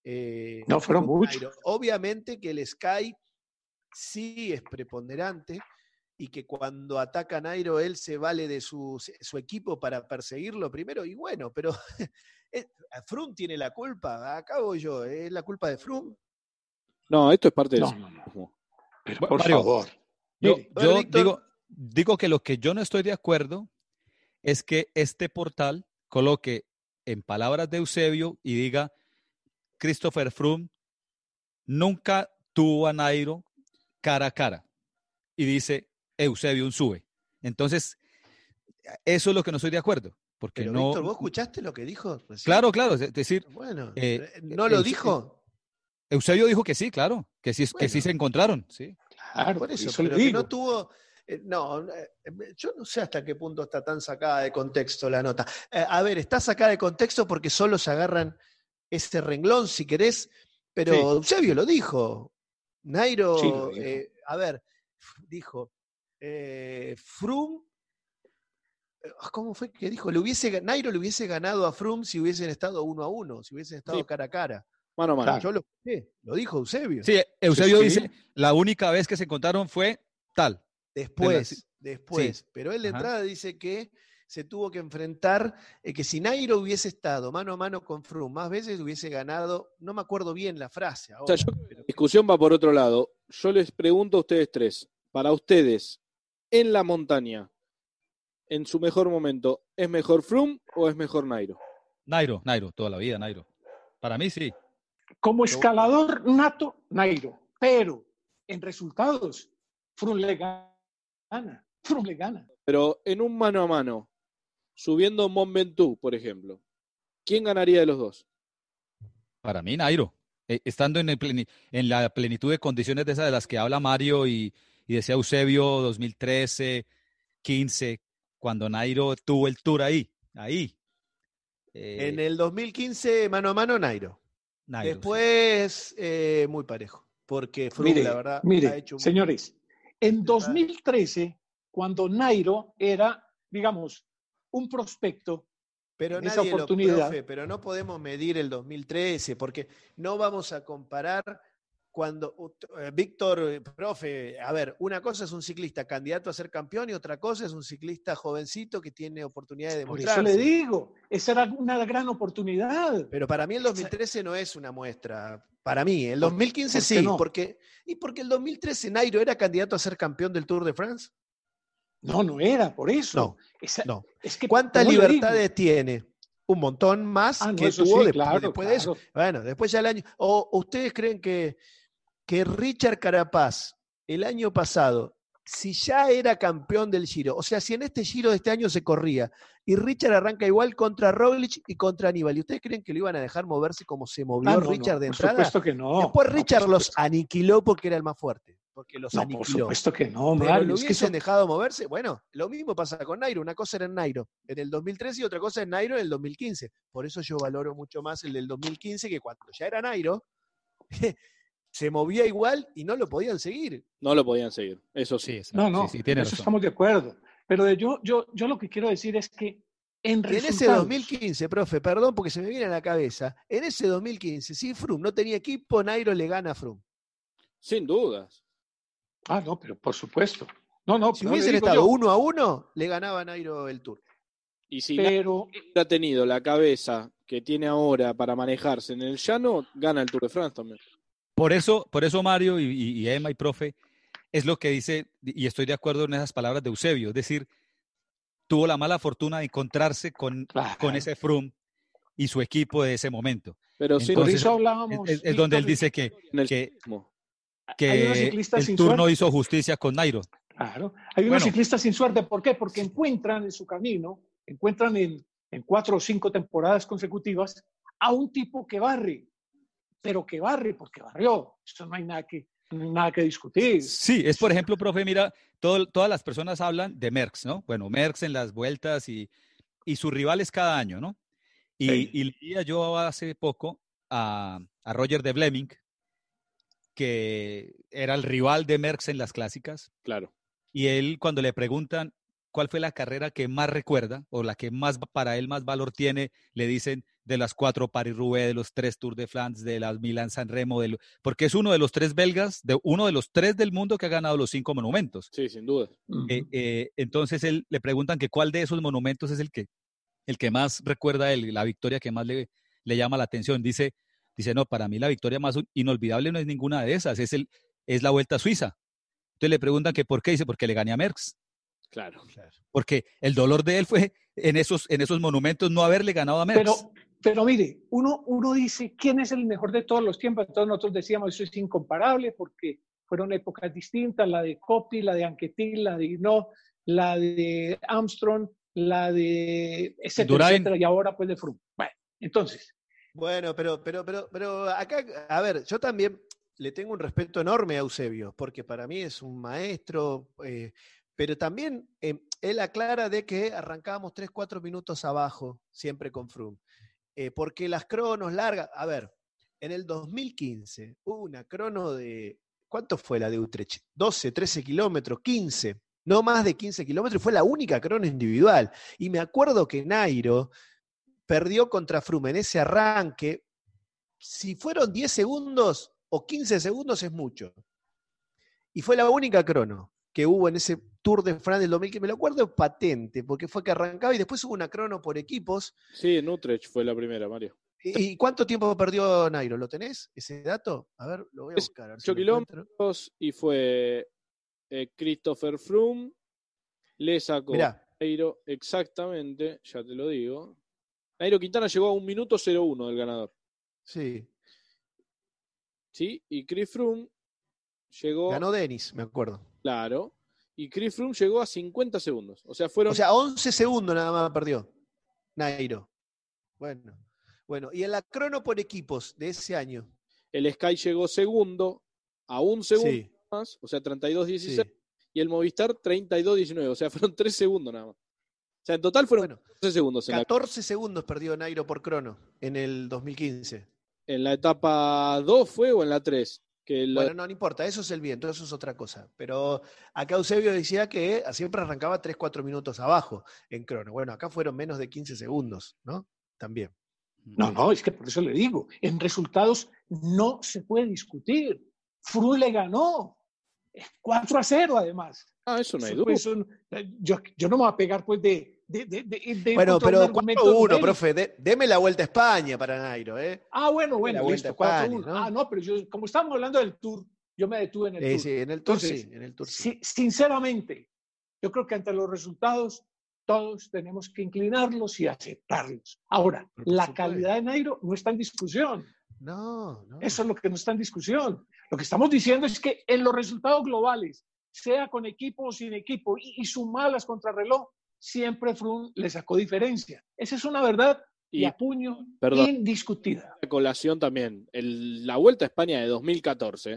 No, fueron muchos. Nairo. Obviamente que el Sky sí es preponderante y que cuando ataca a Nairo él se vale de su equipo para perseguirlo primero, y bueno, pero Froome tiene la culpa, acabo yo, es la culpa de Froome. No, esto es parte del... No. Pero por Mario, favor. Yo Víctor, digo que lo que yo no estoy de acuerdo es que este portal coloque en palabras de Eusebio y diga Christopher Froome nunca tuvo a Nairo cara a cara. Y dice Eusebio un sube. Entonces, eso es lo que no estoy de acuerdo. Porque pero no. Víctor, ¿vos escuchaste lo que dijo recién? Claro, es decir. Bueno, ¿no lo dijo? Eusebio dijo que sí, claro, que sí se encontraron, sí. Claro, por eso, pero que no tuvo. Yo no sé hasta qué punto está tan sacada de contexto la nota. A ver, está sacada de contexto porque solo se agarran ese renglón, si querés, pero Eusebio lo dijo. Nairo, Sí, lo dijo. dijo, Froome, ¿cómo fue que dijo? Nairo le hubiese ganado a Froome si hubiesen estado 1-1, si hubiesen estado cara a cara. Mano a mano. Yo lo escuché, lo dijo Eusebio. Sí, Eusebio dice, la única vez que se encontraron fue tal. Después. Sí. Pero él de entrada dice que se tuvo que enfrentar, que si Nairo hubiese estado mano a mano con Froome más veces hubiese ganado, no me acuerdo bien la frase ahora. O sea, la discusión va por otro lado. Yo les pregunto a ustedes tres, para ustedes, en la montaña, en su mejor momento, ¿es mejor Froome o es mejor Nairo? Nairo, toda la vida, Nairo. Para mí sí. Como escalador nato, Nairo. Pero en resultados, Froome le gana. Pero en un mano a mano, subiendo Mont Ventoux, por ejemplo, ¿quién ganaría de los dos? Para mí, Nairo. Estando en la plenitud de condiciones de esas de las que habla Mario y decía Eusebio 2013, 15, cuando Nairo tuvo el Tour ahí. En el 2015, mano a mano, Nairo. Después, muy parejo. Porque Froome, la verdad, ha hecho señores, en 2013, cuando Nairo era, digamos, un prospecto, pero esa oportunidad. Pero no podemos medir el 2013, porque no vamos a comparar cuando Víctor, profe, a ver, una cosa es un ciclista candidato a ser campeón y otra cosa es un ciclista jovencito que tiene oportunidad de demostrarse. Por eso le digo, esa era una gran oportunidad. Pero para mí el 2013 no es una muestra. Para mí, el 2015 sí, no? porque el 2013 Nairo era candidato a ser campeón del Tour de France. No era, por eso. No. Es que, ¿cuántas libertades tiene? Un montón más que tuvo después de eso. Bueno, después ya el año. ¿O ustedes creen que Richard Carapaz el año pasado, si ya era campeón del Giro, o sea, si en este Giro de este año se corría y Richard arranca igual contra Roglic y contra Aníbal, ¿y ustedes creen que lo iban a dejar moverse como se movió Richard de entrada? Por supuesto que no. Después Richard los aniquiló porque era el más fuerte. Porque los aniquiló. Por supuesto que no, Pero Mario. ¿lo hubiesen dejado moverse? Bueno, lo mismo pasa con Nairo. Una cosa era en Nairo en el 2013 y otra cosa en Nairo en el 2015. Por eso yo valoro mucho más el del 2015, que cuando ya era Nairo, se movía igual y no lo podían seguir. No lo podían seguir, eso sí. No, sí, tiene eso razón. estamos de acuerdo. Pero yo lo que quiero decir es que en ese 2015, profe, perdón porque se me viene a la cabeza, en ese 2015, si Froome no tenía equipo, Nairo le gana a Froome. Sin dudas. No, pero por supuesto. Si hubiesen estado 1-1, le ganaba Nairo el Tour. Y si Nairo hubiera tenido la cabeza que tiene ahora para manejarse en el llano, gana el Tour de France también. Por eso Mario y Emma y profe, es lo que dice, y estoy de acuerdo en esas palabras de Eusebio, es decir, tuvo la mala fortuna de encontrarse con ese Froome y su equipo de ese momento. Pero entonces, por eso hablábamos. Es donde él dice que el Tour no hizo justicia con Nairo. Claro, hay unos ciclistas sin suerte. ¿Por qué? Porque encuentran en su camino, en 4 o 5 temporadas consecutivas a un tipo que barre, pero que barre porque barrió. Eso no hay nada que discutir. Sí, es por ejemplo, profe, mira, todas las personas hablan de Merckx, ¿no? Bueno, Merckx en las vueltas y sus rivales cada año, ¿no? Y leía yo hace poco a Roger de Vleming, que era el rival de Merckx en las clásicas. Claro. Y él, cuando le preguntan, cuál fue la carrera que más recuerda o la que más para él más valor tiene, le dicen, de las 4 Paris-Roubaix, de los 3 Tour de Flandes, de las Milán-San Remo, porque es uno de los 3 belgas, uno de los 3 del mundo que ha ganado los 5 monumentos. Sí, sin duda. Entonces le preguntan que cuál de esos monumentos es el que más recuerda a él, la victoria que más le llama la atención. Dice, no, para mí la victoria más inolvidable no es ninguna de esas, es la Vuelta a Suiza. Entonces le preguntan que por qué, dice, porque le gané a Merckx. Claro. Porque el dolor de él fue en esos monumentos no haberle ganado a Merckx. Pero mire, uno dice, ¿quién es el mejor de todos los tiempos? Entonces nosotros decíamos, eso es incomparable porque fueron épocas distintas, la de Coppi, la de Anquetil, la de Hinault, la de Armstrong, la de etcétera, etcétera, y ahora pues de Froome. Bueno, entonces. Bueno, pero acá, a ver, yo también le tengo un respeto enorme a Eusebio, porque para mí es un maestro, pero también él aclara de que arrancábamos 3-4 minutos abajo, siempre con Froome, porque las cronos largas, a ver, en el 2015 hubo una crono de, ¿cuánto fue la de Utrecht? 12, 13 kilómetros, 15, no más de 15 kilómetros, fue la única crono individual, y me acuerdo que Nairo perdió contra Froome en ese arranque. Si fueron 10 segundos o 15 segundos es mucho. Y fue la única crono que hubo en ese Tour de France del 2015. Me lo acuerdo patente, porque fue que arrancaba y después hubo una crono por equipos. Sí, en Utrecht fue la primera, Mario. ¿Y cuánto tiempo perdió Nairo? ¿Lo tenés, ese dato? A ver, lo voy a buscar. A ver 8 kilómetros y fue Christopher Froome. Le sacó Nairo exactamente, ya te lo digo. Nairo Quintana llegó a 1 minuto 01 del ganador. Sí. Sí, y Chris Froome llegó... Ganó Dennis, me acuerdo. Claro. Y Chris Froome llegó a 50 segundos. O sea, fueron... 11 segundos nada más perdió Nairo. Bueno, y en la crono por equipos de ese año. El Sky llegó segundo a 1 segundo más, o sea, 32-16. Sí. Y el Movistar 32-19, o sea, fueron 3 segundos nada más. O sea, en total fueron 14 segundos. 14 segundos perdió Nairo por crono en el 2015. ¿En la etapa 2 fue o en la 3? Bueno, no importa, eso es el viento, eso es otra cosa. Pero acá Eusebio decía que siempre arrancaba 3-4 minutos abajo en crono. Bueno, acá fueron menos de 15 segundos, ¿no? También. No, es que por eso le digo, en resultados no se puede discutir. Froome le ganó 4-0 además. Eso no hay duda. Pues, yo no me voy a pegar pues de bueno, pero 4-1, profe, deme la Vuelta a España para Nairo, ¿eh? Bueno, listo, 4-1. ¿no? No, pero como estamos hablando del Tour, yo me detuve en el Tour. Sí, en el Tour. Entonces, sí, en el Tour. Sí. Sinceramente, yo creo que ante los resultados todos tenemos que inclinarlos y aceptarlos. Ahora, la calidad de Nairo no está en discusión. No. Eso es lo que no está en discusión. Lo que estamos diciendo es que en los resultados globales, sea con equipo o sin equipo, y sumadas contra reloj, siempre Froome le sacó diferencia. Esa es una verdad y a puño indiscutida. La colación también. La Vuelta a España de 2014.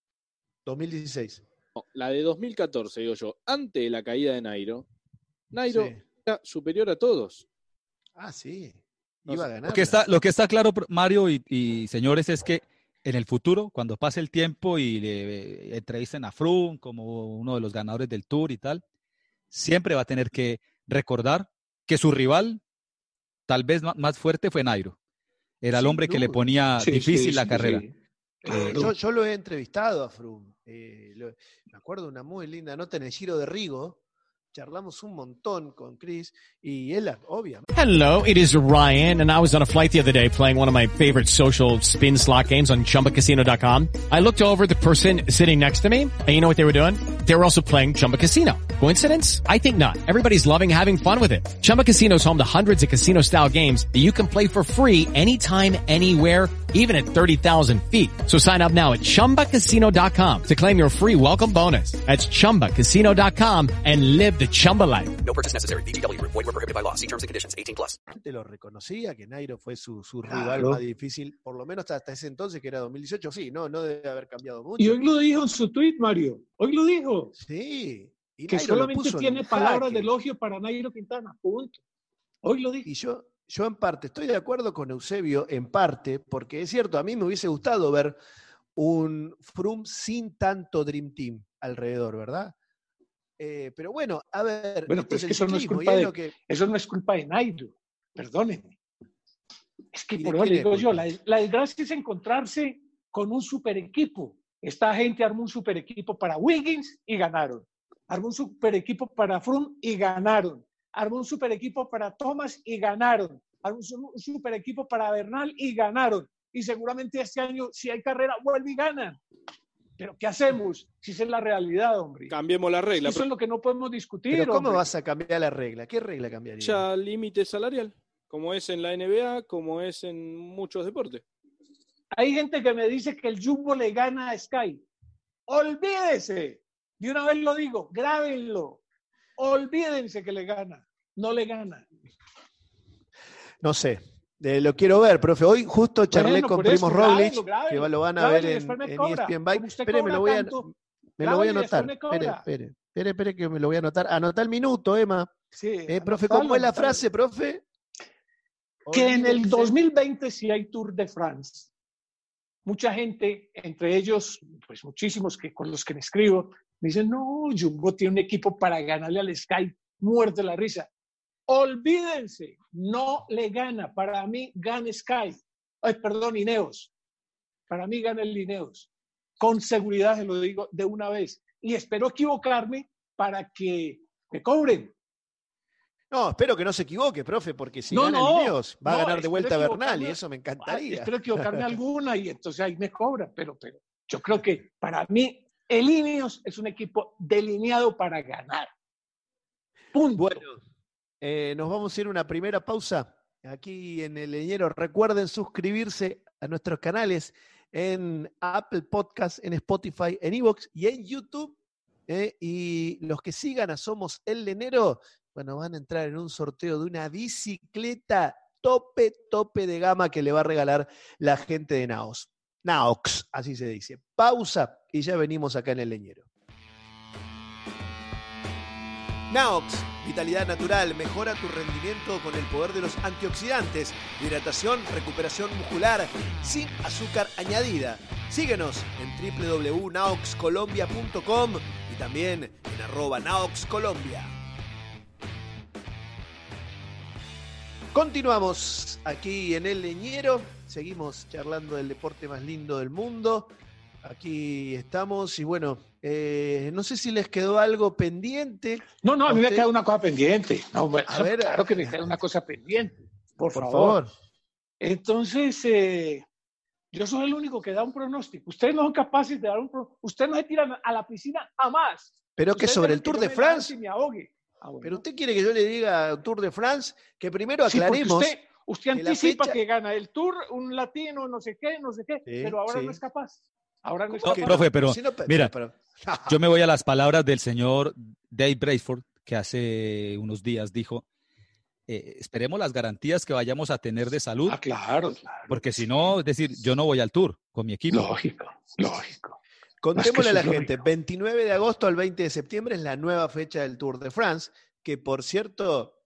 2016. No, la de 2014, digo yo, antes de la caída de Nairo era superior a todos. Sí. Iba a ganar. Lo que está claro, Mario y señores, es que en el futuro, cuando pase el tiempo y le entrevisten a Froome como uno de los ganadores del Tour y tal, siempre va a tener que recordar que su rival, tal vez más fuerte, fue Nairo. Era el hombre que le ponía difícil la carrera. Yo lo he entrevistado a Froome. Me acuerdo de una muy linda nota en el Giro de Rigo. Charlamos un montón con Chris y él, obviamente. Hello, it is Ryan, and I was on a flight the other day playing one of my favorite social spin slot games on ChumbaCasino.com. I looked over at the person sitting next to me, and you know what they were doing? They were also playing Chumba Casino. Coincidence? I think not. Everybody's loving having fun with it. Chumba Casino is home to hundreds of casino-style games that you can play for free anytime, anywhere, even at 30,000 feet. So sign up now at ChumbaCasino.com to claim your free welcome bonus. That's ChumbaCasino.com and live the Chumba life. No purchase necessary. VGW. Void were prohibited by law. See terms and conditions. 18+. Te lo reconocía que Nairo fue su rival más difícil, por lo menos hasta ese entonces, que era 2018. Sí, no debe haber cambiado mucho. Y hoy lo dijo en su tweet, Mario. Hoy lo dijo. Sí. Y que Nairo solamente tiene palabras de elogio para Nairo Quintana. Punto. Hoy lo dijo. Y yo en parte estoy de acuerdo con Eusebio, en parte, porque es cierto, a mí me hubiese gustado ver un Froome sin tanto Dream Team alrededor, ¿verdad? Pero bueno, a ver. Bueno, pero es que eso no es culpa de Nairo, perdónenme. Es que por eso le digo yo, la desgracia es encontrarse con un super equipo. Esta gente armó un super equipo para Wiggins y ganaron. Armó un super equipo para Froome y ganaron. Armó un super equipo para Thomas y ganaron. Armó un super equipo para Bernal y ganaron. Y seguramente este año, si hay carrera, vuelve y ganan. Pero ¿qué hacemos? Si esa es la realidad, hombre. Cambiemos la regla. Eso es lo que no podemos discutir. ¿Pero cómo hombre. vas a cambiar la regla? ¿Qué regla cambiaría? Ya límite salarial, como es en la NBA, como es en muchos deportes. Hay gente que me dice que el Jumbo le gana a Sky. Olvídese. De una vez lo digo, grábenlo. Olvídense que le gana. No le gana. No sé. Lo quiero ver, profe. Hoy justo charlé con Primoz Roglic, que lo van a ver en ESPN Bike. Espere, me lo voy a anotar. Espere, que me lo voy a anotar. Anotá el minuto, Emma. Sí, profe, ¿cómo es la frase, profe? Que en el 2020 sí hay Tour de France. Mucha gente, entre ellos, pues muchísimos con los que me escribo, me dicen, no, Jumbo tiene un equipo para ganarle al Sky, muerte la risa. Olvídense, no le gana. Para mí gana Sky. Ay, perdón, Ineos. Para mí gana el Ineos. Con seguridad se lo digo de una vez. Y espero equivocarme para que me cobren. No, espero que no se equivoque, profe, porque si gana el Ineos va a ganar de vuelta Bernal y eso me encantaría. Espero equivocarme alguna y entonces ahí me cobran. Pero yo creo que para mí el Ineos es un equipo delineado para ganar. Punto. Bueno. Nos vamos a ir a una primera pausa aquí en El Leñero. Recuerden suscribirse a nuestros canales en Apple Podcast, en Spotify, en iVoox y en YouTube. Y los que sigan a Somos El Leñero, bueno, van a entrar en un sorteo de una bicicleta tope de gama que le va a regalar la gente de Naox, así se dice. Pausa y ya venimos acá en El Leñero. Naox, vitalidad natural, mejora tu rendimiento con el poder de los antioxidantes, hidratación, recuperación muscular, sin azúcar añadida. Síguenos en www.naoxcolombia.com y también en @naoxcolombia. Continuamos aquí en El Leñero, seguimos charlando del deporte más lindo del mundo. Aquí estamos y bueno, no sé si les quedó algo pendiente. No, a mí me queda una cosa pendiente. No, bueno, a ver, claro que me queda una cosa pendiente. Por favor. Entonces, yo soy el único que da un pronóstico. Ustedes no son capaces de dar un pronóstico. Ustedes no se tiran a la piscina jamás. Pero que sobre el Tour de France. Si me ahogue. Bueno. Pero usted quiere que yo le diga Tour de France, que primero aclaremos. Sí, usted anticipa que gana el Tour, un latino, no sé qué, sí, pero ahora no es capaz. Ahora no es capaz. Profe, pero mira, yo me voy a las palabras del señor Dave Brailsford, que hace unos días dijo, esperemos las garantías que vayamos a tener de salud. Claro. Porque si no, es decir, yo no voy al Tour con mi equipo. Lógico. Contémosle a la gente, 29 de agosto al 20 de septiembre es la nueva fecha del Tour de France, que por cierto,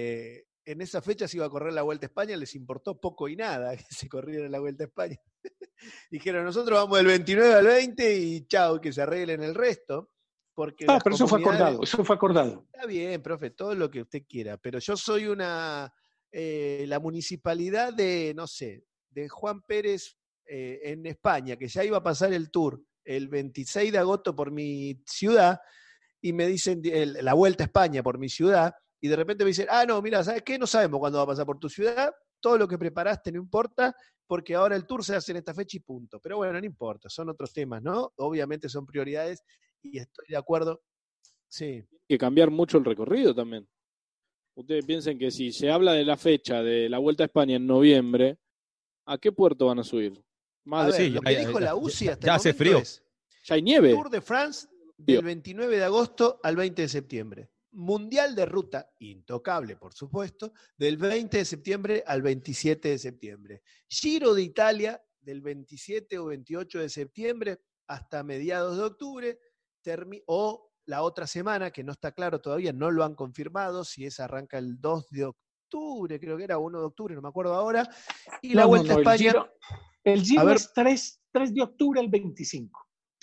en esa fecha se iba a correr la Vuelta a España, les importó poco y nada que se corriera la Vuelta a España. Dijeron, nosotros vamos del 29 al 20 y chao, que se arreglen el resto. Porque pero eso fue acordado. Está bien, profe, todo lo que usted quiera, pero yo soy la municipalidad de Juan Pérez en España, que ya iba a pasar el Tour el 26 de agosto por mi ciudad, y me dicen la Vuelta a España por mi ciudad, y de repente me dicen, no, mira, ¿sabes qué? No sabemos cuándo va a pasar por tu ciudad, todo lo que preparaste no importa, porque ahora el Tour se hace en esta fecha y punto. Pero bueno, no importa, son otros temas, ¿no? Obviamente son prioridades y estoy de acuerdo. Sí. Hay que cambiar mucho el recorrido también. Ustedes piensen que si se habla de la fecha de la Vuelta a España en noviembre, ¿a qué puerto van a subir? Lo que dijo la UCI hasta ya hace frío. Ya hay nieve. Tour de France del 29 de agosto al 20 de septiembre. Mundial de ruta, intocable por supuesto, del 20 de septiembre al 27 de septiembre. Giro de Italia del 27 o 28 de septiembre hasta mediados de octubre, o la otra semana, que no está claro todavía, no lo han confirmado, si esa arranca el 2 de octubre, creo que era 1 de octubre, no me acuerdo ahora, y la Vuelta a España. El Giro es 3 de octubre al 25.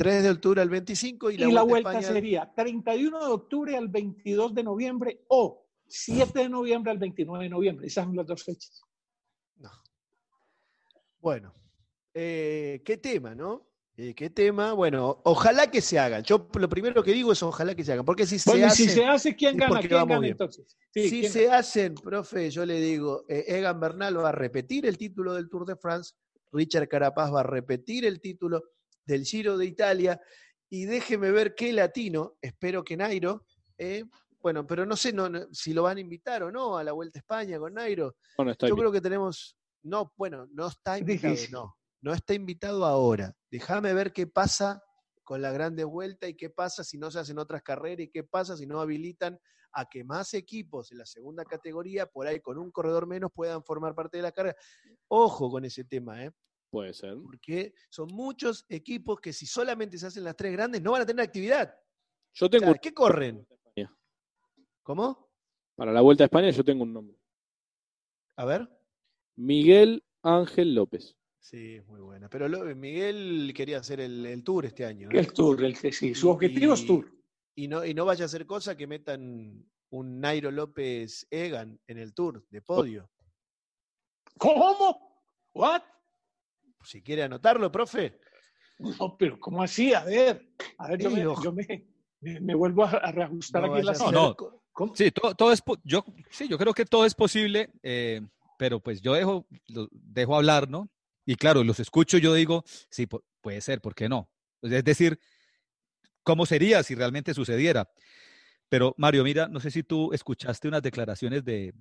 3 de octubre al 25 y la vuelta a España sería 31 de octubre al 22 de noviembre o 7 de noviembre al 29 de noviembre. Esas son las dos fechas. No. Bueno, qué tema, ¿no? ¿Qué tema? Bueno, ojalá que se hagan. Yo lo primero que digo es ojalá que se hagan. Porque si se hace, ¿quién gana? ¿Quién gana entonces? Sí, si se hacen, profe, yo le digo, Egan Bernal va a repetir el título del Tour de France, Richard Carapaz va a repetir el título del Giro de Italia, y déjeme ver qué latino, espero que Nairo, bueno, pero no sé si lo van a invitar o no a la Vuelta a España con Nairo. Yo creo que tenemos, no está invitado, no está invitado ahora. Déjame ver qué pasa con la Grande Vuelta y qué pasa si no se hacen otras carreras y qué pasa si no habilitan a que más equipos en la segunda categoría, por ahí con un corredor menos, puedan formar parte de la carrera. Ojo con ese tema, Puede ser. Porque son muchos equipos que si solamente se hacen las 3 grandes no van a tener actividad. Yo tengo. ¿Qué corren? ¿Cómo? Para la Vuelta a España yo tengo un nombre. A ver. Miguel Ángel López. Sí, muy buena. Pero Miguel quería hacer el Tour este año. El Tour, sí. Su objetivo es Tour. Y no vaya a hacer cosa que metan un Nairo López Egan en el Tour de podio. ¿Cómo? ¿What? Si quiere anotarlo, profe. No, pero ¿cómo así? A ver, yo me vuelvo a reajustar aquí en la sala. No. Sí, todo es, yo creo que todo es posible, pero pues yo dejo hablar, ¿no? Y claro, los escucho y yo digo, sí, puede ser, ¿por qué no? Es decir, ¿cómo sería si realmente sucediera? Pero Mario, mira, no sé si tú escuchaste unas declaraciones de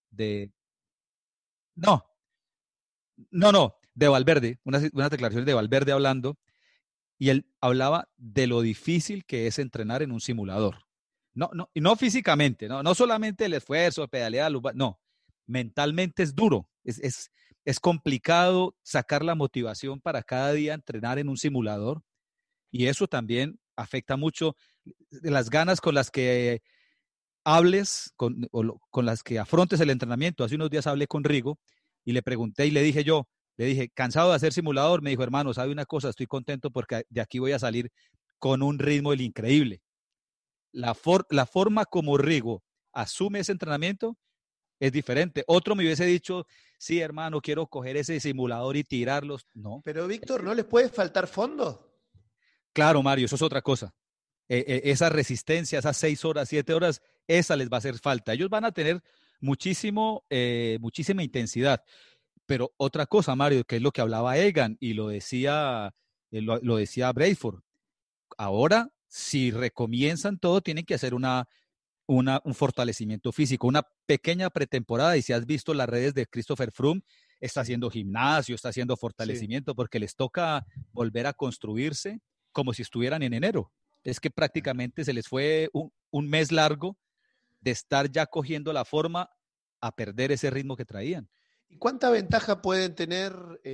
Valverde, unas declaraciones de Valverde hablando, y él hablaba de lo difícil que es entrenar en un simulador. Y no físicamente, no solamente el esfuerzo, pedalear, no, mentalmente es duro, es complicado sacar la motivación para cada día entrenar en un simulador, y eso también afecta mucho las ganas con las que hables, con las que afrontes el entrenamiento. Hace unos días hablé con Rigo y le pregunté y le dije, cansado de hacer simulador, me dijo, hermano, ¿sabe una cosa? Estoy contento porque de aquí voy a salir con un ritmo increíble. La forma como Rigo asume ese entrenamiento es diferente. Otro me hubiese dicho, sí, hermano, quiero coger ese simulador y tirarlos. No. Pero, Víctor, ¿no les puede faltar fondo? Claro, Mario, eso es otra cosa. Esa resistencia, esas 6 horas, 7 horas, esa les va a hacer falta. Ellos van a tener muchísima intensidad. Pero otra cosa, Mario, que es lo que hablaba Egan y lo decía Brailsford. Ahora, si recomienzan todo, tienen que hacer un fortalecimiento físico, una pequeña pretemporada. Y si has visto las redes de Christopher Froome, está haciendo gimnasio, está haciendo fortalecimiento, porque les toca volver a construirse como si estuvieran en enero. Es que prácticamente se les fue un mes largo de estar ya cogiendo la forma a perder ese ritmo que traían. ¿Y cuánta ventaja pueden tener?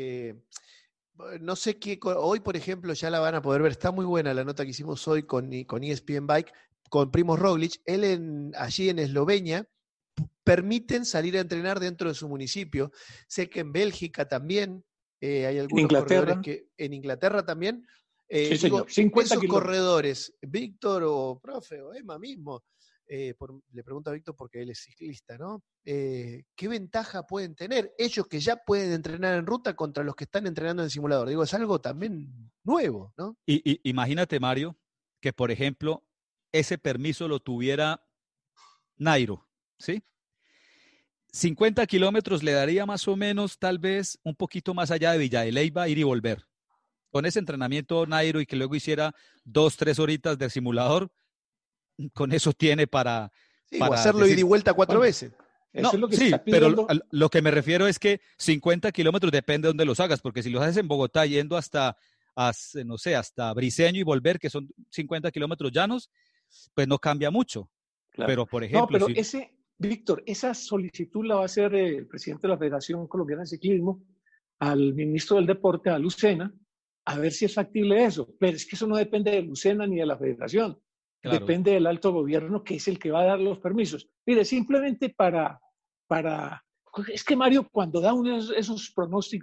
No sé qué, hoy por ejemplo ya la van a poder ver, está muy buena la nota que hicimos hoy con ESPN Bike, con Primož Roglič. Él allí en Eslovenia permiten salir a entrenar dentro de su municipio. Sé que en Bélgica también hay algunos corredores que en Inglaterra también. Sí, señor. 50 esos corredores, Víctor o profe o Emma mismo, le pregunto a Víctor porque él es ciclista, ¿no? ¿Qué ventaja pueden tener ellos que ya pueden entrenar en ruta contra los que están entrenando en simulador? Digo, es algo también nuevo, ¿no? Y imagínate, Mario, que por ejemplo ese permiso lo tuviera Nairo, ¿sí? 50 kilómetros le daría más o menos, tal vez, un poquito más allá de Villa de Leyva, ir y volver. Con ese entrenamiento Nairo y que luego hiciera 2-3 horitas de simulador, con eso tiene para hacerlo decir, ida y vuelta 4 veces. No, eso es lo que sí, está pidiendo. pero lo que me refiero es que 50 kilómetros depende de dónde los hagas, porque si los haces en Bogotá yendo hasta Briceño y volver, que son 50 kilómetros llanos, pues no cambia mucho. Claro. Pero, por ejemplo... Víctor, esa solicitud la va a hacer el presidente de la Federación Colombiana de Ciclismo al ministro del Deporte, a Lucena, a ver si es factible eso. Pero es que eso no depende de Lucena ni de la Federación. Claro. Depende del alto gobierno, que es el que va a dar los permisos. Mire, simplemente para... Es que Mario, cuando da esos pronósticos,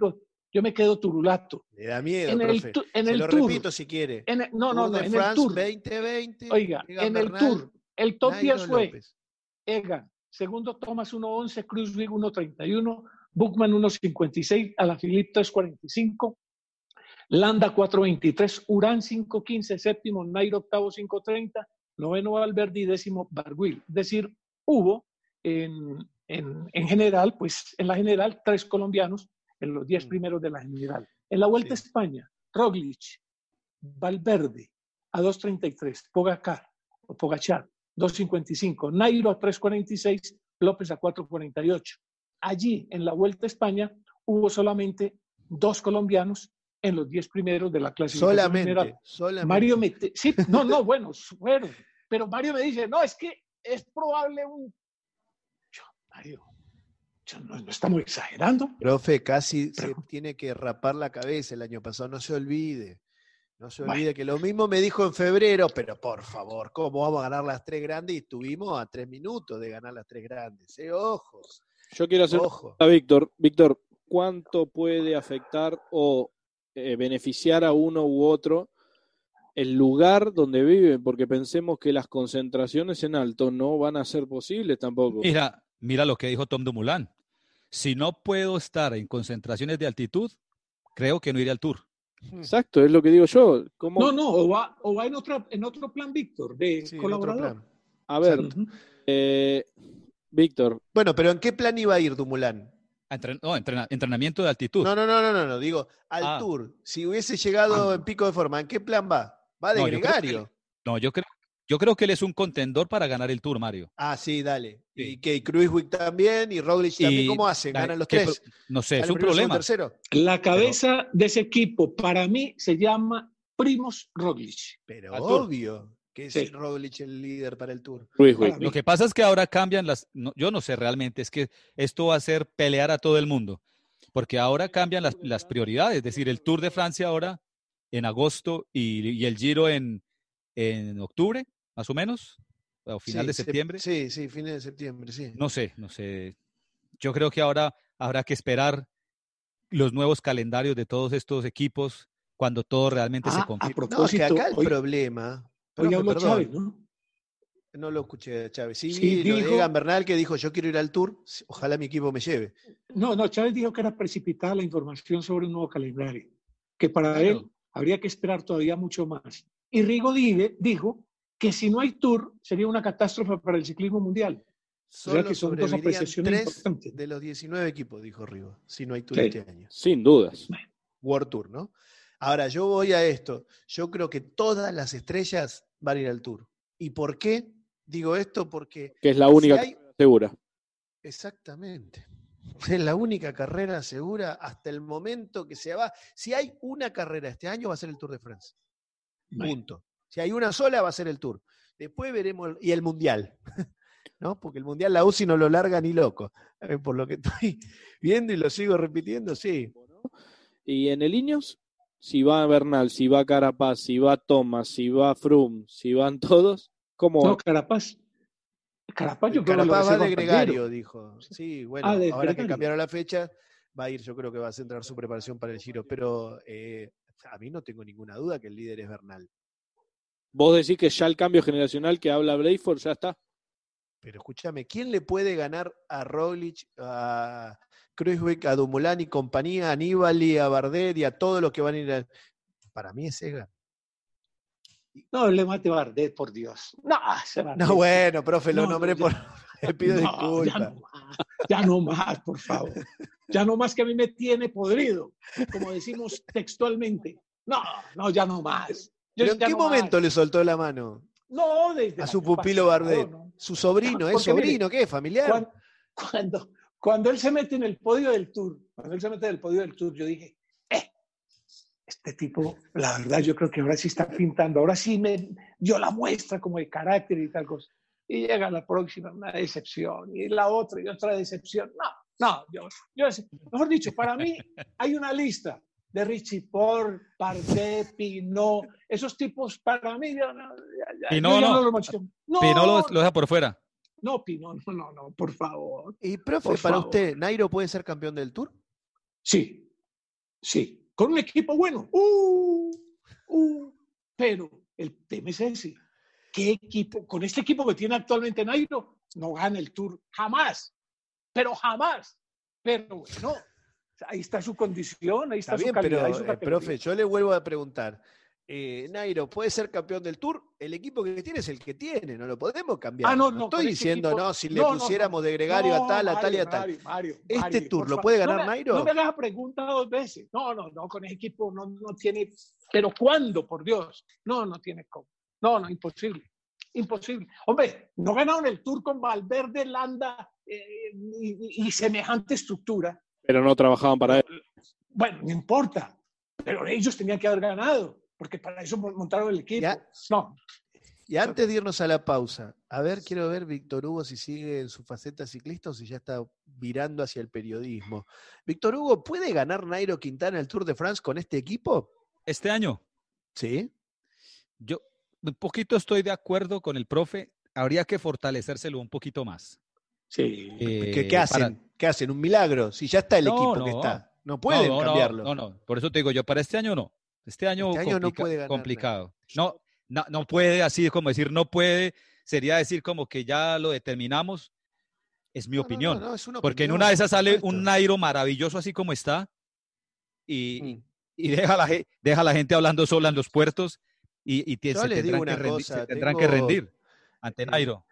Yo me quedo turulato. Le da miedo, En el, profe. en Se el lo Tour. repito si quiere. No, Tour de en el France Tour. 2020. Oiga, Egan en el Bernal, Tour, el top Nairo 10 fue López. Egan, segundo Thomas 1.11, Kruijswijk 1.31, Buchmann 1.56, Alaphilippe 3.45, Landa 4.23, Urán 5.15, séptimo Nairo, octavo 5.30, noveno Valverde y décimo Barguil. Es decir, hubo en general, pues en la general, 3 colombianos en los 10 primeros de la general. En la Vuelta a España, Roglic, Valverde a 2.33, Pogačar 2.55, Nairo a 3.46, López a 4.48. Allí, en la Vuelta a España, hubo solamente 2 colombianos en los 10 primeros de la clasificación general. Solamente. Mario sí, bueno, fueron. Pero Mario me dice, no, es que es probable un... Mario, no estamos exagerando. Profe, casi se tiene que rapar la cabeza el año pasado, no se olvide. No se olvide que lo mismo me dijo en febrero, pero por favor, ¿cómo vamos a ganar las 3 grandes? Y estuvimos a 3 minutos de ganar las 3 grandes. Ojo. Yo quiero hacer a Víctor. Víctor, ¿cuánto puede afectar o beneficiar a uno u otro el lugar donde viven? Porque pensemos que las concentraciones en alto no van a ser posibles tampoco. Mira lo que dijo Tom Dumoulin. Si no puedo estar en concentraciones de altitud, creo que no iré al Tour. Exacto, es lo que digo yo. ¿Cómo? O va en otro plan, Víctor, de colaborador. A ver, Víctor. Bueno, pero ¿en qué plan iba a ir Dumoulin? Entrenamiento de altitud. No, digo, al Tour. Si hubiese llegado en pico de forma, ¿en qué plan va? Va de gregario. Yo creo que él es un contendor para ganar el Tour, Mario. Ah, sí, dale. Sí. Y Kruijswijk también, y Roglic también. ¿Cómo hacen? ¿Ganan los 3? No sé, es un problema. La cabeza de ese equipo, para mí, se llama Primož Roglic. Pero obvio que es Roglic el líder para el Tour. Lo que pasa es que ahora cambian yo no sé realmente, es que esto va a hacer pelear a todo el mundo. Porque ahora cambian las prioridades. Es decir, el Tour de Francia ahora en agosto y el Giro en octubre, más o menos, o final de septiembre. Sí, fines de septiembre, sí. No sé. Yo creo que ahora habrá que esperar los nuevos calendarios de todos estos equipos cuando todo realmente se confirme. A propósito, que acá el problema... Hoy habló Chávez, ¿no? No lo escuché, Chávez. Sí, lo de Egan Bernal que dijo, yo quiero ir al Tour, ojalá mi equipo me lleve. No, Chávez dijo que era precipitada la información sobre un nuevo calendario, que para él habría que esperar todavía mucho más. Y Rigo dijo que si no hay Tour, sería una catástrofe para el ciclismo mundial. Solo o sea que son 2 apreciaciones 3 importantes. de los 19 equipos, dijo Rigo, si no hay Tour este año. Sin dudas. World Tour, ¿no? Ahora, yo voy a esto. Yo creo que todas las estrellas van a ir al Tour. ¿Y por qué digo esto? Porque... Que es la única segura. Exactamente. Es la única carrera segura hasta el momento que se va. Si hay una carrera este año, va a ser el Tour de France. Punto. Si hay una sola, va a ser el Tour. Después veremos, y el Mundial, ¿no? Porque el Mundial la UCI no lo larga ni loco. Por lo que estoy viendo y lo sigo repitiendo, sí. ¿Y en el Ineos? Si va Bernal, si va Carapaz, si va Thomas, si va Froome, si van todos, ¿cómo? No, Carapaz yo creo que va de gregario, dijo. Sí, bueno, ahora gregario. Que cambiaron la fecha, va a ir, yo creo que va a centrar su preparación para el Giro, pero a mí no tengo ninguna duda que el líder es Bernal. Vos decís que ya el cambio generacional que habla Brayford ya está. Pero escúchame, ¿quién le puede ganar a Roglic, a Kruijswijk, a Dumoulin y compañía, a Nibali, a Bardet y a todos los que van a ir Para mí es Egan. No, le mate Bardet, por Dios. No, bueno, profe, lo nombré por... Le pido disculpas. Ya no más, por favor. Ya no más, que a mí me tiene podrido, como decimos textualmente. No, ya no más. ¿Pero en qué momento le soltó la mano? No, desde a su pupilo Bardet. No. Su sobrino, ¿es sobrino? ¿Qué? ¿Familiar? Cuando él se mete en el podio del Tour, yo dije, este tipo, la verdad, yo creo que ahora sí está pintando, ahora sí me dio la muestra como de carácter y tal cosa. Y llega la próxima, una decepción, y la otra, y otra decepción. Yo mejor dicho, para mí hay una lista de Richie Porte, Bardet, Pinot, esos tipos, para mí, Pinot lo deja por fuera. No, Pinot, no, por favor. Y profe, para usted, ¿Nairo puede ser campeón del Tour? Sí. Sí, con un equipo bueno. Pero el tema es ese. ¿Qué equipo? Con este equipo que tiene actualmente Nairo, no gana el Tour jamás. Pero jamás. Pero bueno, ahí está su condición, ahí está su calidad y su categoría. Profe, yo le vuelvo a preguntar. Nairo, ¿puede ser campeón del Tour? El equipo que tiene es el que tiene, no lo podemos cambiar. No estoy diciendo, equipo, si le pusiéramos de gregario a tal, a tal y a tal. Mario, ¿Este Tour lo puede ganar Nairo? No me hagas la pregunta 2 veces. No, con ese equipo no tiene. ¿Pero cuándo, por Dios? No tiene cómo. No, imposible. Imposible. Hombre, no ganaron el Tour con Valverde, Landa y semejante estructura. Pero no trabajaban para él. Bueno, no importa. Pero ellos tenían que haber ganado. Porque para eso montaron el equipo. Y antes de irnos a la pausa, quiero ver Víctor Hugo si sigue en su faceta ciclista o si ya está virando hacia el periodismo. Víctor Hugo, ¿puede ganar Nairo Quintana el Tour de France con este equipo? ¿Este año? Sí. Yo un poquito estoy de acuerdo con el profe. Habría que fortalecérselo un poquito más. Sí. ¿Qué hacen? ¿Qué hacen? ¿Un milagro? Si ya está el equipo que está. No pueden cambiarlo. No. Por eso te digo yo, para este año no. Este año no puede ganar, complicado. No puede, así como decir no puede, sería decir como que ya lo determinamos. Es mi opinión. Es una porque opinión, en una de esas sale un Nairo maravilloso así como está y deja a la gente hablando sola en los puertos y se tendrán que rendir ante Nairo.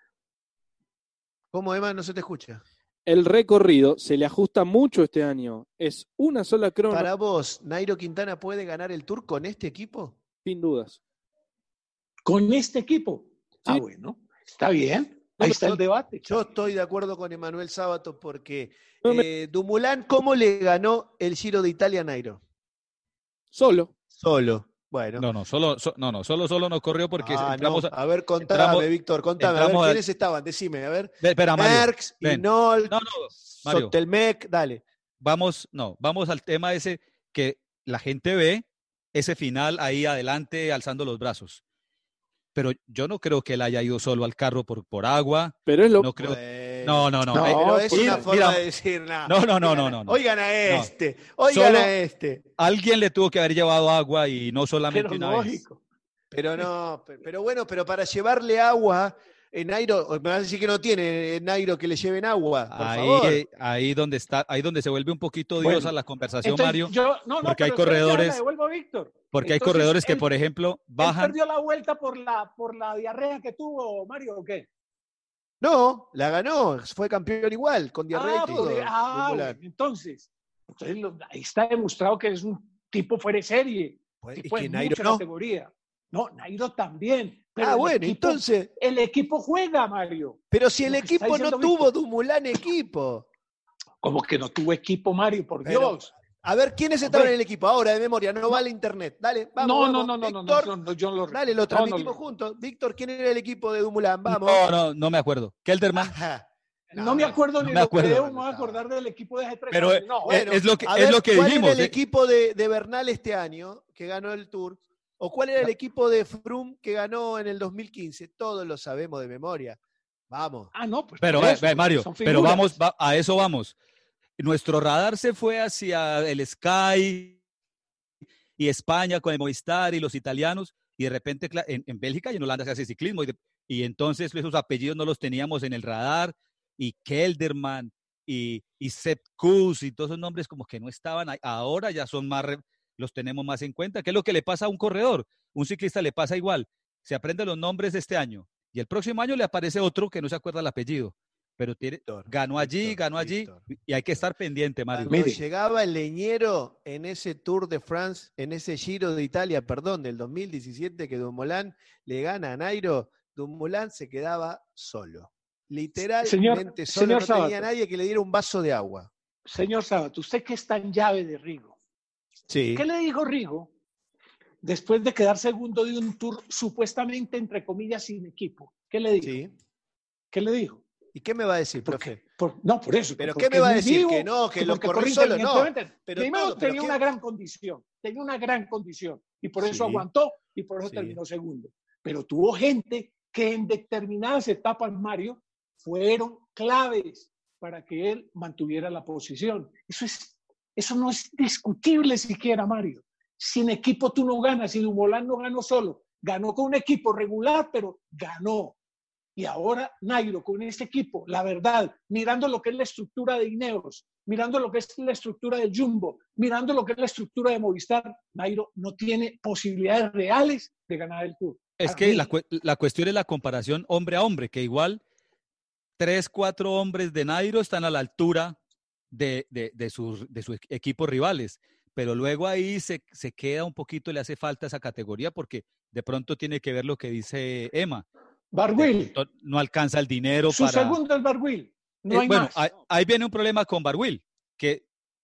¿Cómo, Emma? No se te escucha. El recorrido se le ajusta mucho este año. Es una sola crono. Para vos, ¿Nairo Quintana puede ganar el Tour con este equipo? Sin dudas. ¿Con este equipo? Sí. Bueno, está bien. Ahí está el debate. Yo estoy de acuerdo con Emanuel Sábato porque Dumoulin, ¿cómo le ganó el Giro de Italia a Nairo? Solo. Bueno. Solo no corrió porque entramos. A ver, contame, Víctor, contame. A ver, ¿quiénes estaban? Decime, a ver. Espera, Mario. Merckx, Hinault, Mario. Sotelmec, dale. Vamos al tema ese que la gente ve ese final ahí adelante alzando los brazos. Pero yo no creo que él haya ido solo al carro por agua. Pero es lo no creo. No, pero es una forma de decir nada. No. Oigan a este. Alguien le tuvo que haber llevado agua y no solamente una vez. Pero bueno, pero para llevarle agua, Nairo, me vas a decir que no tiene Nairo que le lleven agua, por favor. Ahí donde se vuelve un poquito odiosa la conversación, entonces, Mario. Porque hay corredores. Porque hay corredores que, por ejemplo, bajan. ¿Perdió la vuelta por la diarrea que tuvo, Mario, o qué? No, la ganó, fue campeón igual, con diarrea y todo. Bueno, entonces ahí está demostrado que es un tipo fuera de serie. Tipo de mucha categoría. No, Nairo también. Pero entonces. El equipo juega, Mario. Pero si el equipo no tuvo Dumoulin equipo. ¿Cómo que no tuvo equipo, Mario? Por Dios. A ver, ¿quiénes estaban en el equipo? Ahora, de memoria, no vale internet. Dale, vamos. No, yo lo dale, lo transmitimos juntos. Víctor, ¿quién era el equipo de Dumoulin? Vamos. No me acuerdo. Kelderman. No me acuerdo ni lo que me voy a acordar del equipo de G3. Pero es lo que ¿cuál dijimos. Era el equipo de Bernal este año, que ganó el Tour? ¿O cuál era el equipo de Froome que ganó en el 2015? Todos lo sabemos de memoria. Vamos. Pues pero Mario, pero a eso vamos. Nuestro radar se fue hacia el Sky y España con el Movistar y los italianos, y de repente en Bélgica y en Holanda se hace ciclismo, y entonces esos apellidos no los teníamos en el radar, y Kelderman y Sepp Kuss y todos esos nombres como que no estaban ahí. Ahora ya son más, los tenemos más en cuenta. ¿Qué es lo que le pasa a un corredor? Un ciclista le pasa igual. Se aprende los nombres de este año y el próximo año le aparece otro que no se acuerda el apellido. Pero ganó allí y hay que estar pendiente, Mario. Cuando llegaba el leñero en ese Tour de France, en ese Giro de Italia, del 2017, que Dumoulin le gana a Nairo, Dumoulin se quedaba solo. Literalmente solo, no tenía nadie que le diera un vaso de agua. Señor Sábato, usted que está en llave de Rigo. Sí. ¿Qué le dijo Rigo después de quedar segundo de un Tour supuestamente, entre comillas, sin equipo? ¿Qué le dijo? Sí. ¿Qué le dijo? ¿Y qué me va a decir, profe? Por eso. ¿Pero qué me va a decir? Que no, que lo corrí solo, no. Pero primero tenía una gran condición, y por eso aguantó y por eso terminó segundo. Pero tuvo gente que en determinadas etapas, Mario, fueron claves para que él mantuviera la posición. Eso Eso no es discutible siquiera, Mario. Sin equipo tú no ganas, y Dumoulin no ganó solo, ganó con un equipo regular, pero ganó. Y ahora Nairo con este equipo, la verdad, mirando lo que es la estructura de Ineos, mirando lo que es la estructura de Jumbo, mirando lo que es la estructura de Movistar, Nairo no tiene posibilidades reales de ganar el Tour. Es que la cuestión es la comparación hombre a hombre, que igual 3, 4 hombres de Nairo están a la altura de sus equipos rivales, pero luego ahí se queda un poquito, le hace falta esa categoría, porque de pronto tiene que ver lo que dice Emma. Barguil. No alcanza el dinero Su segundo es Barguil. No hay bueno, más. ahí viene un problema con Barguil, que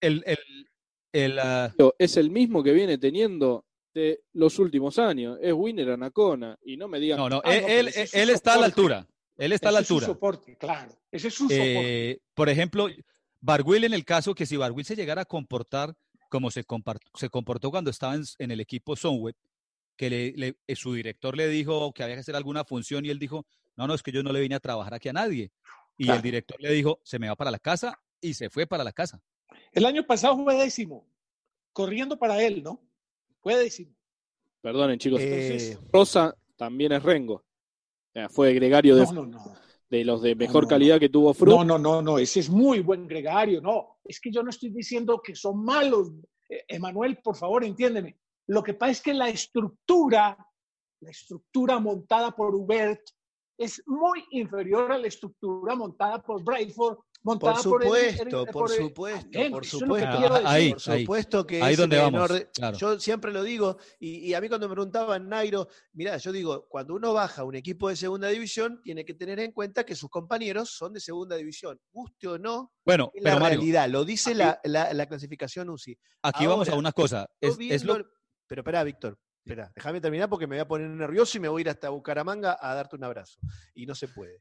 es el mismo que viene teniendo de los últimos años. Es Winner Anacona. Y no me digan... No, él está a la altura. Él está a la altura. Ese es su soporte, claro. Ese es su soporte. Por ejemplo, Barguil, en el caso que si Barguil se llegara a comportar como se comportó cuando estaba en el equipo Sunweb, que su director le dijo que había que hacer alguna función y él dijo, no, es que yo no le vine a trabajar aquí a nadie. Y claro, el director le dijo, se me va para la casa, y se fue para la casa. El año pasado fue 10º, corriendo para él, ¿no? Fue 10º. Perdonen, chicos. Entonces, Rosa también es Rengo. O sea, fue gregario de los de mejor calidad que tuvo Froome. No, ese es muy buen gregario. No, es que yo no estoy diciendo que son malos. Emanuel, por favor, entiéndeme. Lo que pasa es que la estructura montada por Hubert es muy inferior a la estructura montada por Brailsford, montada por supuesto que ahí donde vamos. Claro. Yo siempre lo digo, y a mí cuando me preguntaban, Nairo, mirá, yo digo, cuando uno baja a un equipo de segunda división, tiene que tener en cuenta que sus compañeros son de segunda división, guste o no. Bueno, es pero la Mario, realidad, lo dice la clasificación UCI. Aquí ahora, vamos a una cosa. Pero espera, Víctor. Espera, déjame terminar porque me voy a poner nervioso y me voy a ir hasta Bucaramanga a darte un abrazo. Y no se puede.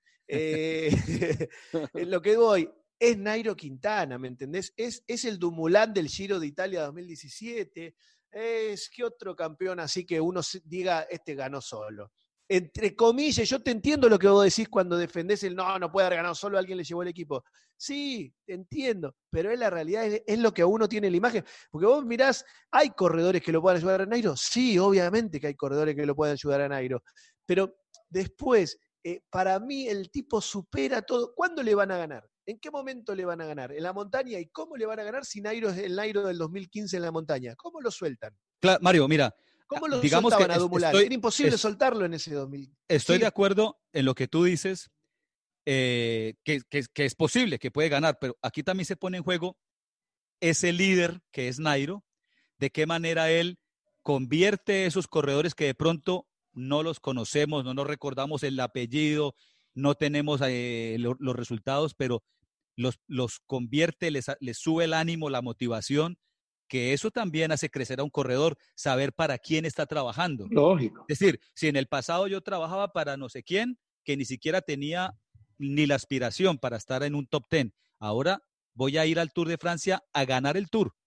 Lo que voy es Nairo Quintana, ¿me entendés? Es el Dumoulin del Giro de Italia 2017. ¿Qué otro campeón así que uno diga, este ganó solo? Entre comillas, yo te entiendo lo que vos decís cuando defendés no puede haber ganado solo, alguien le llevó el equipo. Sí, te entiendo, pero es la realidad, es lo que a uno tiene la imagen. Porque vos mirás, ¿hay corredores que lo puedan ayudar a Nairo? Sí, obviamente que hay corredores que lo pueden ayudar a Nairo. Pero después, para mí, el tipo supera todo. ¿Cuándo le van a ganar? ¿En qué momento le van a ganar? ¿En la montaña? ¿Y cómo le van a ganar si Nairo es el Nairo del 2015 en la montaña? ¿Cómo lo sueltan? Claro, Mario, mira. ¿Cómo lo soltaban a Dumoulin? Era imposible soltarlo en ese 2000. Estoy de acuerdo en lo que tú dices, que es posible, que puede ganar, pero aquí también se pone en juego ese líder que es Nairo, de qué manera él convierte esos corredores que de pronto no los conocemos, no nos recordamos el apellido, no tenemos los resultados, pero los convierte, les sube el ánimo, la motivación, que eso también hace crecer a un corredor, saber para quién está trabajando. Lógico. Es decir, si en el pasado yo trabajaba para no sé quién, que ni siquiera tenía ni la aspiración para estar en un top 10, ahora voy a ir al Tour de Francia a ganar el Tour.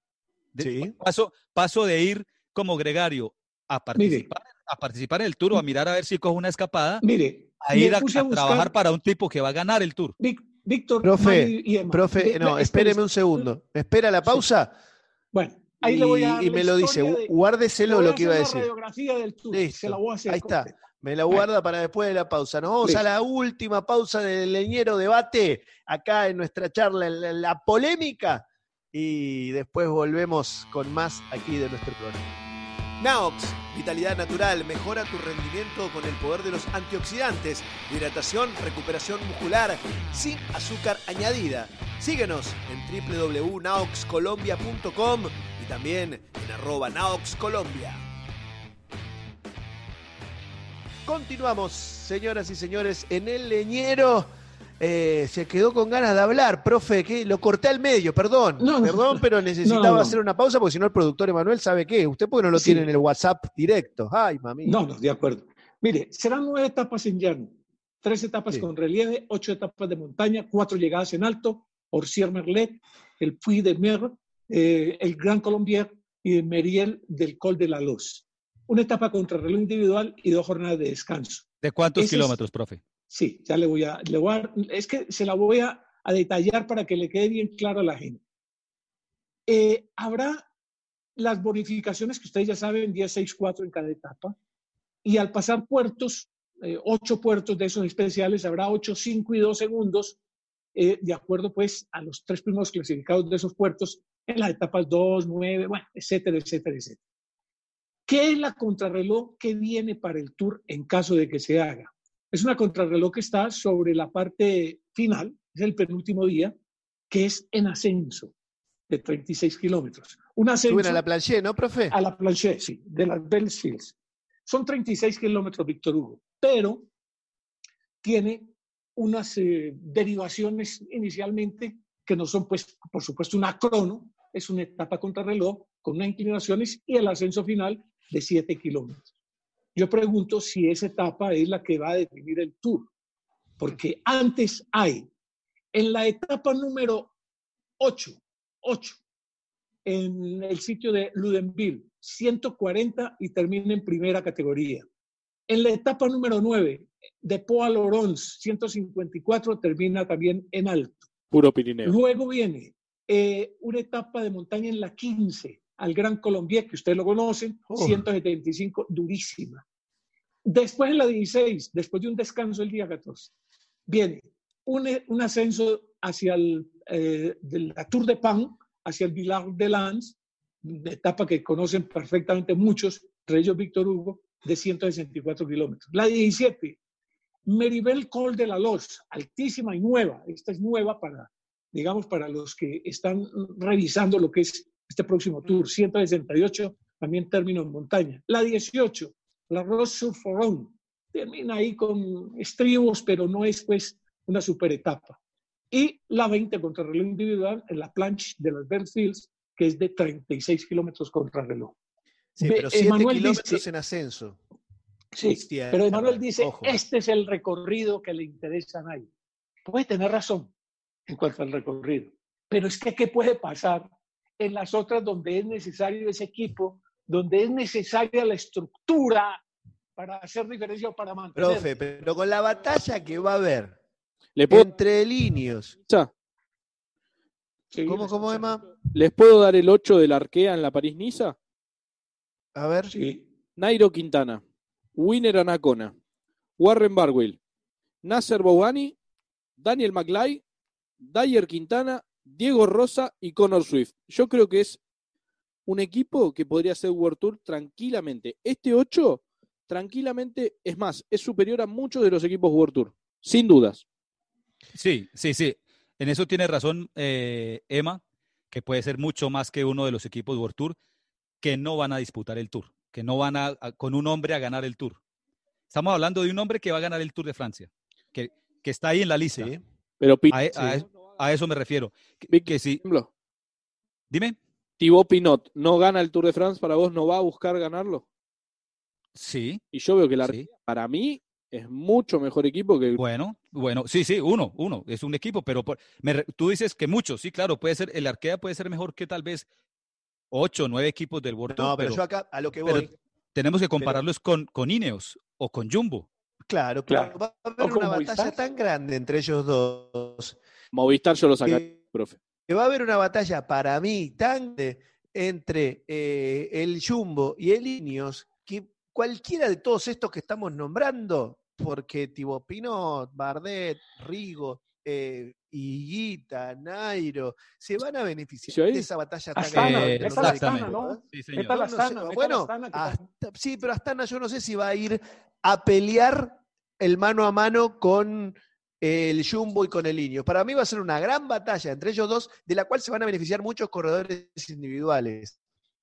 Sí. Paso de ir como gregario a participar en el Tour o a mirar a ver si cojo una escapada, a ir a trabajar para un tipo que va a ganar el Tour. Víctor, profe, espéreme un segundo. ¿Espera la pausa? Sí. Bueno, ahí le voy a dar y me lo dice, guárdeselo lo que iba a decir. Radiografía del Tour. Se la voy a hacer. Ahí está, me la guarda para después de la pausa. Nos vamos a la última pausa del leñero debate, acá en nuestra charla, en la polémica, y después volvemos con más aquí de nuestro programa. Naox, vitalidad natural, mejora tu rendimiento con el poder de los antioxidantes, hidratación, recuperación muscular, sin azúcar añadida. Síguenos en www.naoxcolombia.com y también en @naoxcolombia. Continuamos, señoras y señores, en el leñero. Se quedó con ganas de hablar, profe, que lo corté al medio, perdón, pero necesitaba hacer una pausa porque si no el productor Emanuel sabe qué. ¿Usted por qué no lo tiene en el WhatsApp directo? Ay, mami. No, de acuerdo. Mire, serán 9 etapas en llano, 3 etapas con relieve, 8 etapas de montaña, 4 llegadas en alto, Orsières-Merlet, el Puy de Mer, el Gran Colombier y el Meriel del Col de la Luz. Una etapa contra reloj individual y 2 jornadas de descanso. ¿De cuántos kilómetros, profe? Sí, ya le voy a, es que se la voy a detallar para que le quede bien claro a la gente. Habrá las bonificaciones que ustedes ya saben, 10, 6, 4 en cada etapa. Y al pasar puertos, 8 puertos de esos especiales, habrá 8, 5 y 2 segundos, de acuerdo pues a los 3 primeros clasificados de esos puertos en las etapas 2, 9, bueno, etcétera, etcétera, etcétera. ¿Qué es la contrarreloj que viene para el Tour en caso de que se haga? Es una contrarreloj que está sobre la parte final, es el penúltimo día, que es en ascenso de 36 kilómetros. Un ascenso. Suben a la planché, ¿no, profe? A la planché, sí, de las Belfields. Son 36 kilómetros, Víctor Hugo, pero tiene unas derivaciones inicialmente que no son, pues, por supuesto, una crono, es una etapa contrarreloj con unas inclinaciones y el ascenso final de 7 kilómetros. Yo pregunto si esa etapa es la que va a definir el Tour, porque antes hay, en la etapa número 8, en el sitio de Ludenville, 140 y termina en primera categoría. En la etapa número 9, de Pau-à-Laurens, 154, termina también en alto. Puro Pirineo. Luego viene una etapa de montaña en la 15, al Gran Colombier, que ustedes lo conocen, 175, durísima. Después en la 16, después de un descanso el día 14, viene un ascenso hacia la Tour de Pan, hacia el Villard de Lans, una etapa que conocen perfectamente muchos, entre ellos Víctor Hugo, de 164 kilómetros. La 17, Meribel Col de la Loz, altísima y nueva. Esta es nueva para, digamos, para los que están revisando lo que es este próximo Tour. 168, también término en montaña. La 18, la Roche-sur-Foron, termina ahí con estribos, pero no es pues una super etapa. Y la 20, contrarreloj individual, en la planche de las Belfields, que es de 36 kilómetros contrarreloj. Sí, pero 7 Emanuel kilómetros dice, en ascenso. sí, Hostia, pero Emanuel dice, ojo. este es el recorrido que le interesa a nadie. Puede tener razón en cuanto al recorrido, pero es que ¿qué puede pasar en las otras donde es necesario ese equipo, donde es necesaria la estructura para hacer diferencia o para mantener? Profe, pero con la batalla que va a haber ¿Le puedo... entre líneas. Sí, ¿Cómo, Emma? ¿Les puedo dar el 8 del Arkea en la París-Niza? A ver. Sí. Nairo Quintana, Winner Anacona, Warren Barguil, Nasser Bouhanni, Daniel McLay, Dyer Quintana, Diego Rosa y Connor Swift. Yo creo que es un equipo que podría ser World Tour tranquilamente. Este 8, tranquilamente, es más, es superior a muchos de los equipos World Tour, sin dudas. Sí. En eso tiene razón Emma, que puede ser mucho más que uno de los equipos World Tour que no van a disputar el Tour, que no van con un hombre a ganar el Tour. Estamos hablando de un hombre que va a ganar el Tour de Francia, que está ahí en la lista. Sí. Pero a eso me refiero. Que sí. Dime. Thibaut Pinot no gana el Tour de France, ¿para vos no va a buscar ganarlo? Sí. Y yo veo que la para mí es mucho mejor equipo que... Bueno, sí, uno, es un equipo, pero tú dices que muchos, sí, claro, puede ser, el Arkea puede ser mejor que tal vez 8 o 9 equipos del World Tour. No, pero yo acá a lo que voy... tenemos que compararlos con Ineos o con Jumbo. Claro. Va a haber una batalla tan grande entre ellos dos. Movistar yo lo sacaré, profe. Que va a haber una batalla para mí tan grande entre el Jumbo y el Ineos que cualquiera de todos estos que estamos nombrando, porque Thibaut Pinot, Bardet, Rigo, Higuita, Nairo, se van a beneficiar de esa batalla tan grande. Exactamente. ¿no? Sí, señor. Bueno, sí, pero Astana yo no sé si va a ir a pelear el mano a mano con el Jumbo y con el Ineos. Para mí va a ser una gran batalla entre ellos dos, de la cual se van a beneficiar muchos corredores individuales.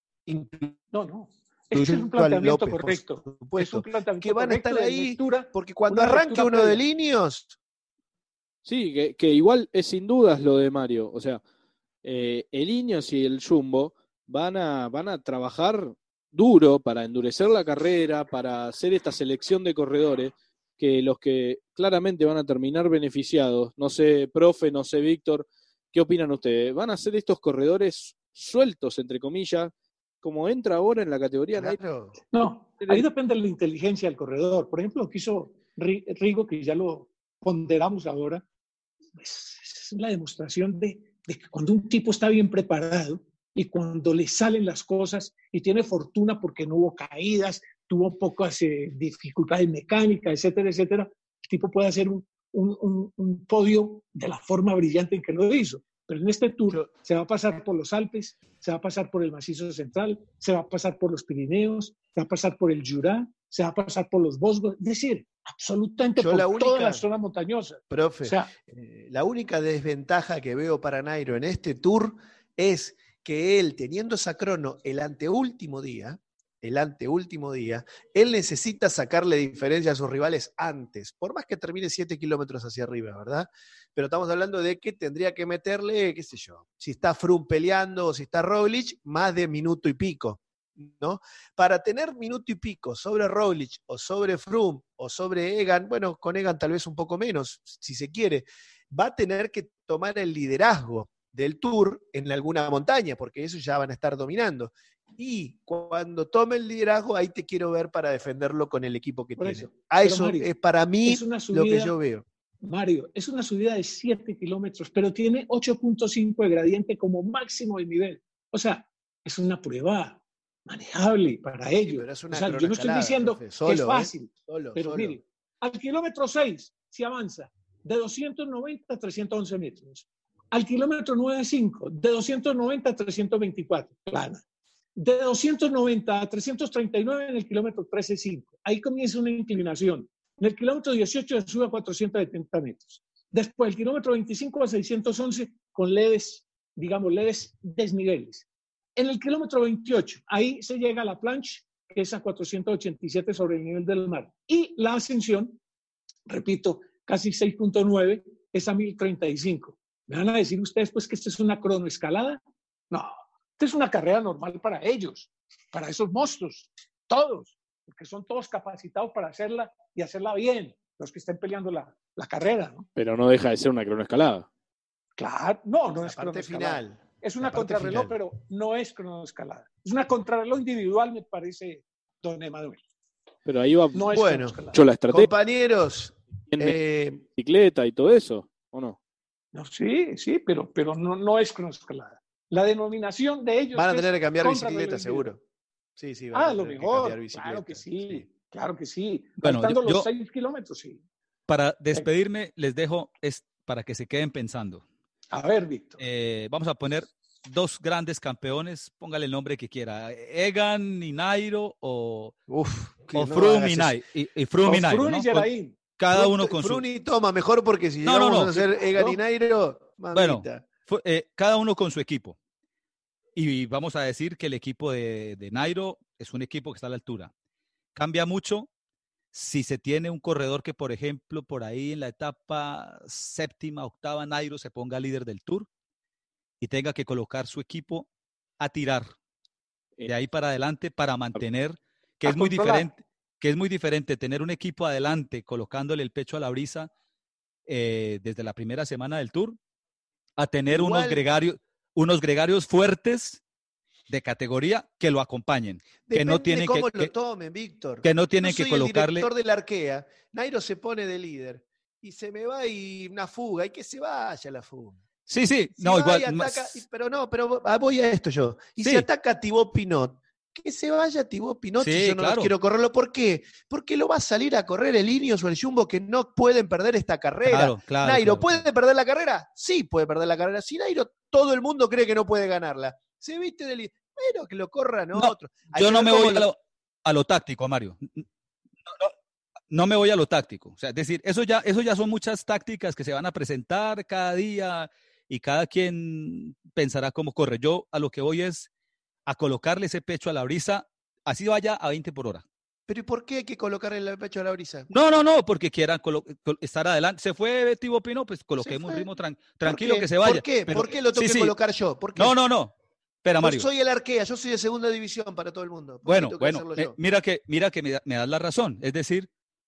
No. Este es un planteamiento correcto. Es un planteamiento que van correcto a estar ahí, lectura, porque cuando arranque uno de Ineos... Sí, que igual es sin dudas lo de Mario. O sea, el Ineos y el Jumbo van a trabajar duro para endurecer la carrera, para hacer esta selección de corredores, que los que claramente van a terminar beneficiados, no sé, profe, no sé, Víctor, ¿qué opinan ustedes? ¿Van a ser estos corredores sueltos, entre comillas, como entra ahora en la categoría? Claro. No, ahí depende de la inteligencia del corredor. Por ejemplo, lo que hizo Rigo, que ya lo ponderamos ahora, es la demostración de que cuando un tipo está bien preparado, y cuando le salen las cosas y tiene fortuna porque no hubo caídas, tuvo pocas dificultades mecánicas, etcétera, etcétera, el tipo puede hacer un podio de la forma brillante en que lo hizo. Pero en este Tour se va a pasar por los Alpes, se va a pasar por el Macizo Central, se va a pasar por los Pirineos, se va a pasar por el Jura, se va a pasar por los Vosgos, es decir, absolutamente por toda la zona montañosa. Profe, o sea, la única desventaja que veo para Nairo en este Tour es que él, teniendo esa crono el anteúltimo día, él necesita sacarle diferencia a sus rivales antes, por más que termine 7 kilómetros hacia arriba, ¿verdad? Pero estamos hablando de que tendría que meterle, qué sé yo, si está Froome peleando o si está Roglic, más de minuto y pico, ¿no? Para tener minuto y pico sobre Roglic o sobre Froome o sobre Egan, bueno, con Egan tal vez un poco menos, si se quiere, va a tener que tomar el liderazgo del Tour en alguna montaña, porque eso ya van a estar dominando. Y cuando tome el liderazgo, ahí te quiero ver para defenderlo con el equipo que tiene. Eso Mario, es para mí lo que yo veo. Mario, es una subida de 7 kilómetros, pero tiene 8.5 de gradiente como máximo de nivel. O sea, es una prueba manejable para ellos. Sí, o sea, yo no estoy diciendo que es fácil, pero mire, al kilómetro 6 se avanza de 290 a 311 metros. Al kilómetro 9.5, de 290 a 324, plana. De 290 a 339 en el kilómetro 13.5. Ahí comienza una inclinación. En el kilómetro 18 se sube a 470 metros. Después, el kilómetro 25 a 611 con leves desniveles. En el kilómetro 28, ahí se llega a la planche, que es a 487 sobre el nivel del mar. Y la ascensión, repito, casi 6.9, es a 1035. ¿Me van a decir ustedes pues que esto es una cronoescalada? No, esto es una carrera normal para ellos, para esos monstruos, todos, porque son todos capacitados para hacerla y hacerla bien, los que estén peleando la carrera, ¿no? Pero no deja de ser una cronoescalada. Claro, no es parte final. Es una contrarreloj, pero no es cronoescalada. Es una contrarreloj individual, me parece, don Emanuel. Pero ahí va, no es bueno, yo la estrategia. Compañeros. Bicicleta y todo eso, ¿o no? No, sí, pero no es cronoescalada. La denominación de ellos van a tener que cambiar bicicleta, seguro. Sí, a lo mejor, claro que sí. Bueno, faltando los 6 kilómetros, sí. Para despedirme, les dejo para que se queden pensando. A ver, Víctor. Vamos a poner 2 grandes campeones, póngale el nombre que quiera, Egan y Nairo o Froome y Froome y Nairo, ¿no? Cada uno con su... Froome toma mejor porque si llegamos a hacer Egan y Nairo, mamita. Bueno, cada uno con su equipo. Y vamos a decir que el equipo de Nairo es un equipo que está a la altura. Cambia mucho si se tiene un corredor que, por ejemplo, por ahí en la etapa 7ª, 8ª, Nairo se ponga líder del Tour y tenga que colocar su equipo a tirar de ahí para adelante para mantener, que es muy diferente tener un equipo adelante colocándole el pecho a la brisa desde la primera semana del Tour a tener unos gregarios fuertes de categoría que lo acompañen. Depende que no tienen de cómo lo tomen, Víctor. Que no tienen que colocarle... el director de la Arkea. Nairo se pone de líder y se me va y una fuga. Y que se vaya la fuga. Sí, si no, igual... Ataca, pero voy a esto yo. Y si ataca a Thibaut Pinot, que se vaya Thibaut Pinot si yo no quiero correrlo. ¿Por qué? Porque lo va a salir a correr el Ineos o el Jumbo, que no pueden perder esta carrera. Nairo, ¿puede perder la carrera? Sí, puede perder la carrera. Si Nairo, todo el mundo cree que no puede ganarla. Se viste de líder. Pero que lo corran otros. Yo no me voy a lo táctico, Mario. No me voy a lo táctico. O sea, es decir, eso ya son muchas tácticas que se van a presentar cada día y cada quien pensará cómo corre. Yo a lo que voy es a colocarle ese pecho a la brisa, así vaya a 20 por hora. ¿Pero y por qué hay que colocarle el pecho a la brisa? No, porque quieran estar adelante. Se fue Thibaut Pinot, pues coloquemos un ritmo tranquilo que se vaya. ¿Por qué? ¿Por qué lo tengo que colocar yo? ¿Por qué? No. Espera, Mario. Yo soy el Arkea, yo soy de segunda división para todo el mundo. Bueno, mira que me das la razón. Es decir,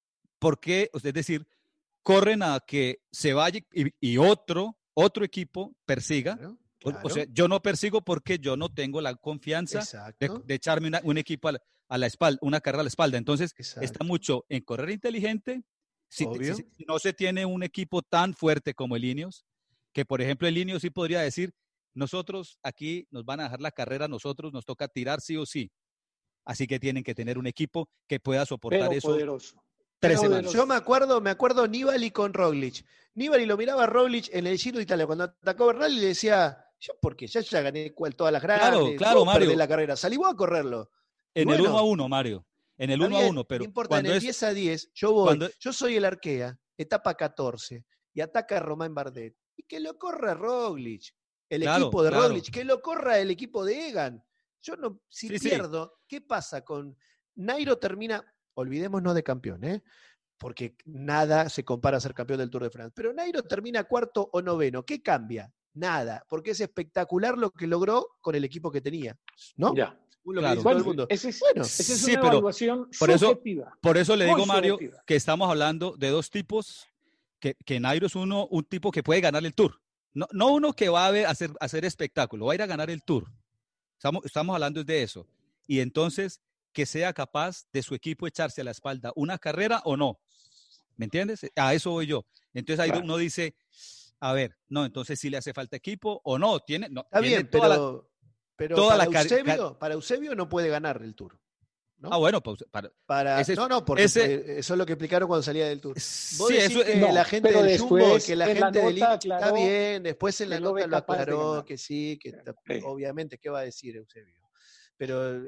corren a que se vaya y otro otro equipo persiga. Claro. O sea, yo no persigo porque yo no tengo la confianza de echarme un equipo a la espalda, una carrera a la espalda. Entonces, está mucho en correr inteligente. Si no se tiene un equipo tan fuerte como el Ineos, que por ejemplo el Ineos sí podría decir, nosotros aquí nos van a dejar la carrera, nosotros nos toca tirar sí o sí. Así que tienen que tener un equipo que pueda soportar Pero eso poderoso. 3 semanas. Yo me acuerdo Nibali con Roglic. Nibali lo miraba a Roglic en el Giro de Italia cuando atacó Bernal y le decía, yo porque ya gané todas las grandes, Claro, vos Mario. perdés la carrera, salí vos a correrlo. En Y el bueno, 1-1, Mario. En el 1-1, pero no importa, cuando en el es 10-10, yo voy, cuando yo soy el Arkea, etapa 14, y ataca a Romain Bardet. Y que lo corra Roglic, el Claro, equipo de claro. Roglic, que lo corra el equipo de Egan. Yo no, si Sí, sí. pierdo, ¿qué pasa con Nairo? Termina, olvidémonos de campeón, porque nada se compara a ser campeón del Tour de France. Pero Nairo termina cuarto o noveno. ¿Qué cambia? Nada, porque es espectacular lo que logró con el equipo que tenía, ¿no? Ya. Lo que Claro. dice todo el mundo. Esa es Sí, una pero evaluación por eso- subjetiva. Por eso le Muy digo, Mario, subjetiva. que estamos hablando de dos tipos, que Nairo es un tipo que puede ganar el Tour. No uno que va a hacer espectáculo, va a ir a ganar el Tour. Estamos hablando de eso. Y entonces, que sea capaz de su equipo echarse a la espalda una carrera o no. ¿Me entiendes? A eso voy yo. Entonces ahí Claro. uno dice, a ver, no, entonces sí le hace falta equipo o no. Está tiene bien, toda la- pero toda para, la para Eusebio no puede ganar el Tour. ¿no? Ah, bueno, pues, ese es- no, porque ese- eso es lo que explicaron cuando salía del Tour. Vos Sí, decís eso- que no, la gente pero del Jumbo, después que la en la gente del nota está aclaró bien, después en la que lo nota ve lo capaz de aclaró, ganar. que sí, que Sí. obviamente, ¿qué va a decir Eusebio? Pero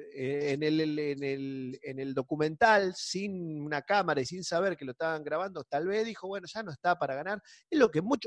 en el documental, sin una cámara y sin saber que lo estaban grabando, tal vez dijo, bueno, ya no está para ganar. Es lo que muchos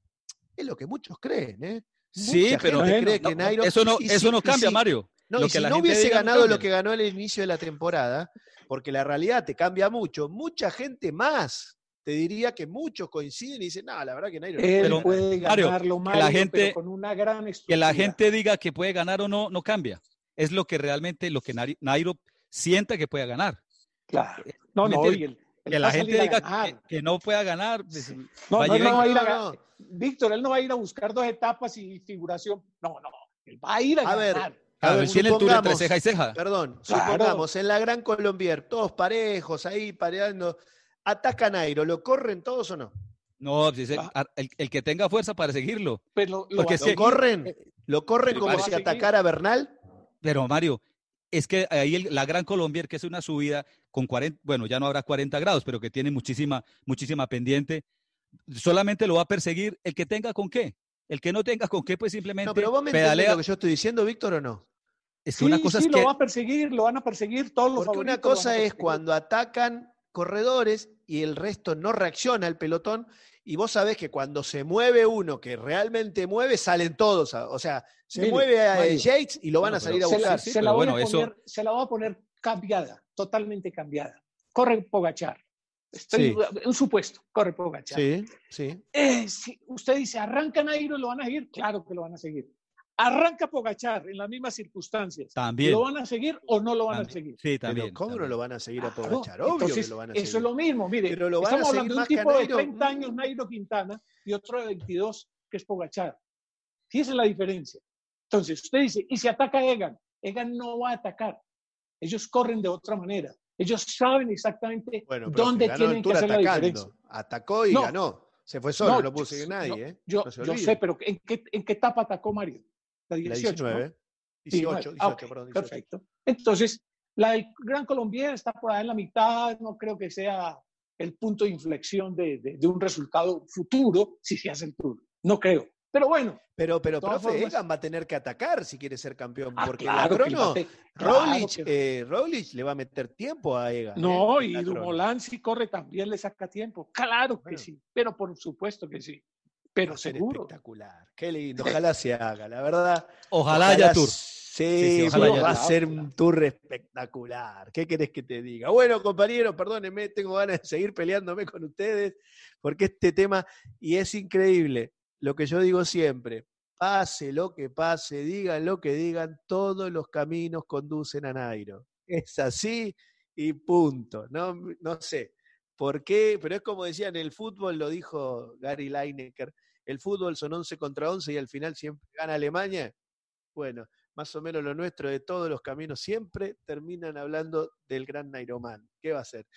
creen, ¿eh? Sí, Mucha pero gente cree no, que Nairo... eso no y si- cambia, y si- Mario. No, Lo y que si la no gente hubiese diga no ganado lo cambia. que ganó al inicio de la temporada, porque la realidad te cambia mucho, mucha gente más te diría que muchos coinciden y dicen, no, la verdad que Nairo no Él Pero, puede Mario, ganarlo, que Mario, la gente- pero con una gran Que estructura. la gente diga que puede ganar o no, no cambia. Es lo que realmente, lo que Nairo sienta que puede ganar. Claro. No, ¿Me no, entiendes? y él Que va la a gente salir a diga ganar. que no pueda ganar, pues, No, va a no, llegar no y- va a ir a No, ganar. Víctor, él no va a ir a buscar 2 etapas y figuración. No, él va a ir a A ver, ganar. Claro, él tiene el Tour entre supongamos- ceja y ceja. Perdón, Claro. supongamos, en la Gran Colombier, todos parejos, ahí pareando, ataca Nairo, ¿lo corren todos o no? No, pues, Ah. el que tenga fuerza para seguirlo. Pero lo Porque va a es ¿Lo que- seguir. corren? ¿Lo corren Sí, como Mario. si Va a seguir. atacara Bernal? Pero Mario, es que ahí la Gran Colombier, que es una subida con 40, bueno, ya no habrá 40 grados, pero que tiene muchísima pendiente, solamente lo va a perseguir el que tenga con qué. El que no tenga con qué, pues simplemente No, pero vos me entendés pedalea. lo que yo estoy diciendo, Víctor, ¿o no? Es que Sí, una cosa sí, es que lo va a perseguir, lo van a perseguir todos los Porque una favoritos. lo van cosa a es perseguir. cuando atacan corredores y el resto no reacciona el pelotón, y vos sabés que cuando se mueve uno que realmente mueve, salen todos. O sea, se Mire, mueve a Mario, Yates y lo van bueno, a salir a Se la, buscar. sí, se la pero voy bueno, a eso- poner, se la voy a poner cambiada, totalmente cambiada. Corre Pogačar. Estoy, un supuesto, corre Pogačar. Sí, sí. Si usted dice, ¿arranca Nairo y lo van a seguir? Claro que lo van a seguir. ¿Arranca Pogačar en las mismas circunstancias? También. ¿Lo van a seguir o no lo van a También. seguir? Sí, Pero también. ¿cómo no también. lo van a seguir a Claro, Pogačar? Obvio entonces, que lo van a seguir. eso es lo mismo, mire, Pero lo van a estamos seguir hablando de un más que a tipo de Nairo. 30 años, Nairo Quintana, y otro de 22, que es Pogačar. Sí, esa es la diferencia. Entonces, usted dice, ¿y si ataca Egan? Egan no va a atacar. Ellos corren de otra manera. Ellos saben exactamente Bueno, pero dónde ganó tienen el que Tour hacer la diferencia. atacando. Atacó y No. ganó. Se fue solo, no lo pudo yo- seguir nadie. no, yo No se yo olvide. sé, pero ¿en qué etapa atacó Mario? La La 18, ¿no? 19. 19. 18, Ah, ok, perdón. 18. perfecto. Entonces, la Gran Colombier está por ahí en la mitad, no creo que sea el punto de inflexión de un resultado futuro si se hace el Tour. No creo. Pero bueno. Pero de todas profe, formas- Egan va a tener que atacar si quiere ser campeón, porque claro la que crono, va a claro Roglic le va a meter tiempo a Egan. No, en y la crono. Dumoulin si corre también le saca tiempo. Claro que Bueno. sí, pero por supuesto que sí. Va Pero a ser seguro. espectacular. Qué lindo. Ojalá se haga, la verdad. Ojalá haya Tour. Sí, ojalá haya va a Tour. ser un tour espectacular. ¿Qué querés que te diga? Bueno, compañeros, perdónenme, tengo ganas de seguir peleándome con ustedes, porque este tema, y es increíble, lo que yo digo siempre, pase lo que pase, digan lo que digan, todos los caminos conducen a Nairo. Es así y punto. No sé por qué, pero es como decía en el fútbol, lo dijo Gary Lineker, el fútbol son 11 contra 11 y al final siempre gana Alemania. Bueno, más o menos lo nuestro de todos los caminos siempre terminan hablando del gran Nairoman. ¿Qué va a ser?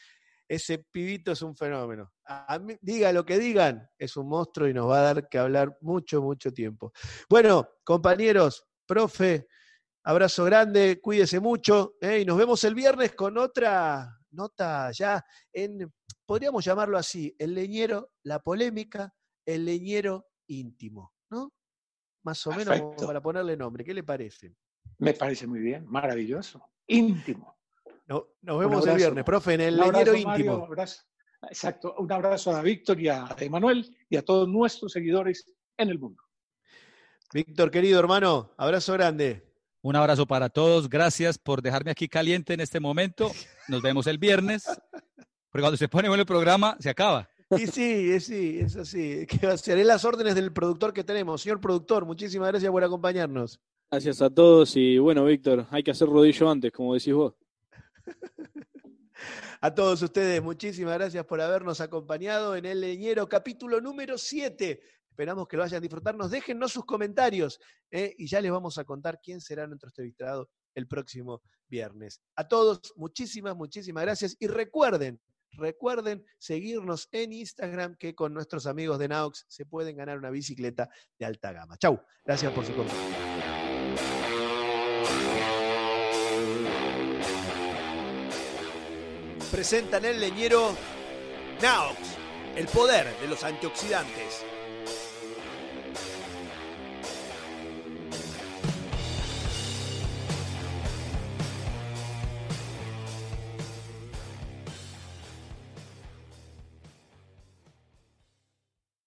Ese pibito es un fenómeno. Diga lo que digan, es un monstruo y nos va a dar que hablar mucho, mucho tiempo. Bueno, compañeros, profe, abrazo grande, cuídese mucho, y nos vemos el viernes con otra nota ya podríamos llamarlo así, el leñero, la polémica, el leñero íntimo, ¿no? Más o Perfecto. menos para ponerle nombre. ¿Qué le parece? Me parece muy bien, maravilloso. Íntimo. Nos vemos el viernes, profe, en el leñero íntimo. Mario, un abrazo. Exacto, un abrazo a Víctor y a Emanuel y a todos nuestros seguidores en el mundo. Víctor, querido hermano, abrazo grande. Un abrazo para todos, gracias por dejarme aquí caliente en este momento. Nos vemos el viernes, porque cuando se pone bueno el programa, se acaba. Y sí, es así. ¿Qué va a ser? Es las órdenes del productor que tenemos. Señor productor, muchísimas gracias por acompañarnos. Gracias a todos y bueno, Víctor, hay que hacer rodillo antes, como decís vos. A todos ustedes, muchísimas gracias por habernos acompañado en El Leñero, capítulo número 7. Esperamos que lo vayan a disfrutarnos. Déjennos sus comentarios y ya les vamos a contar quién será nuestro entrevistado el próximo viernes. A todos, muchísimas gracias. Y recuerden seguirnos en Instagram, que con nuestros amigos de Naux se pueden ganar una bicicleta de alta gama. Chau, gracias por su compañía. Presentan El Leñero Naux, el poder de los antioxidantes.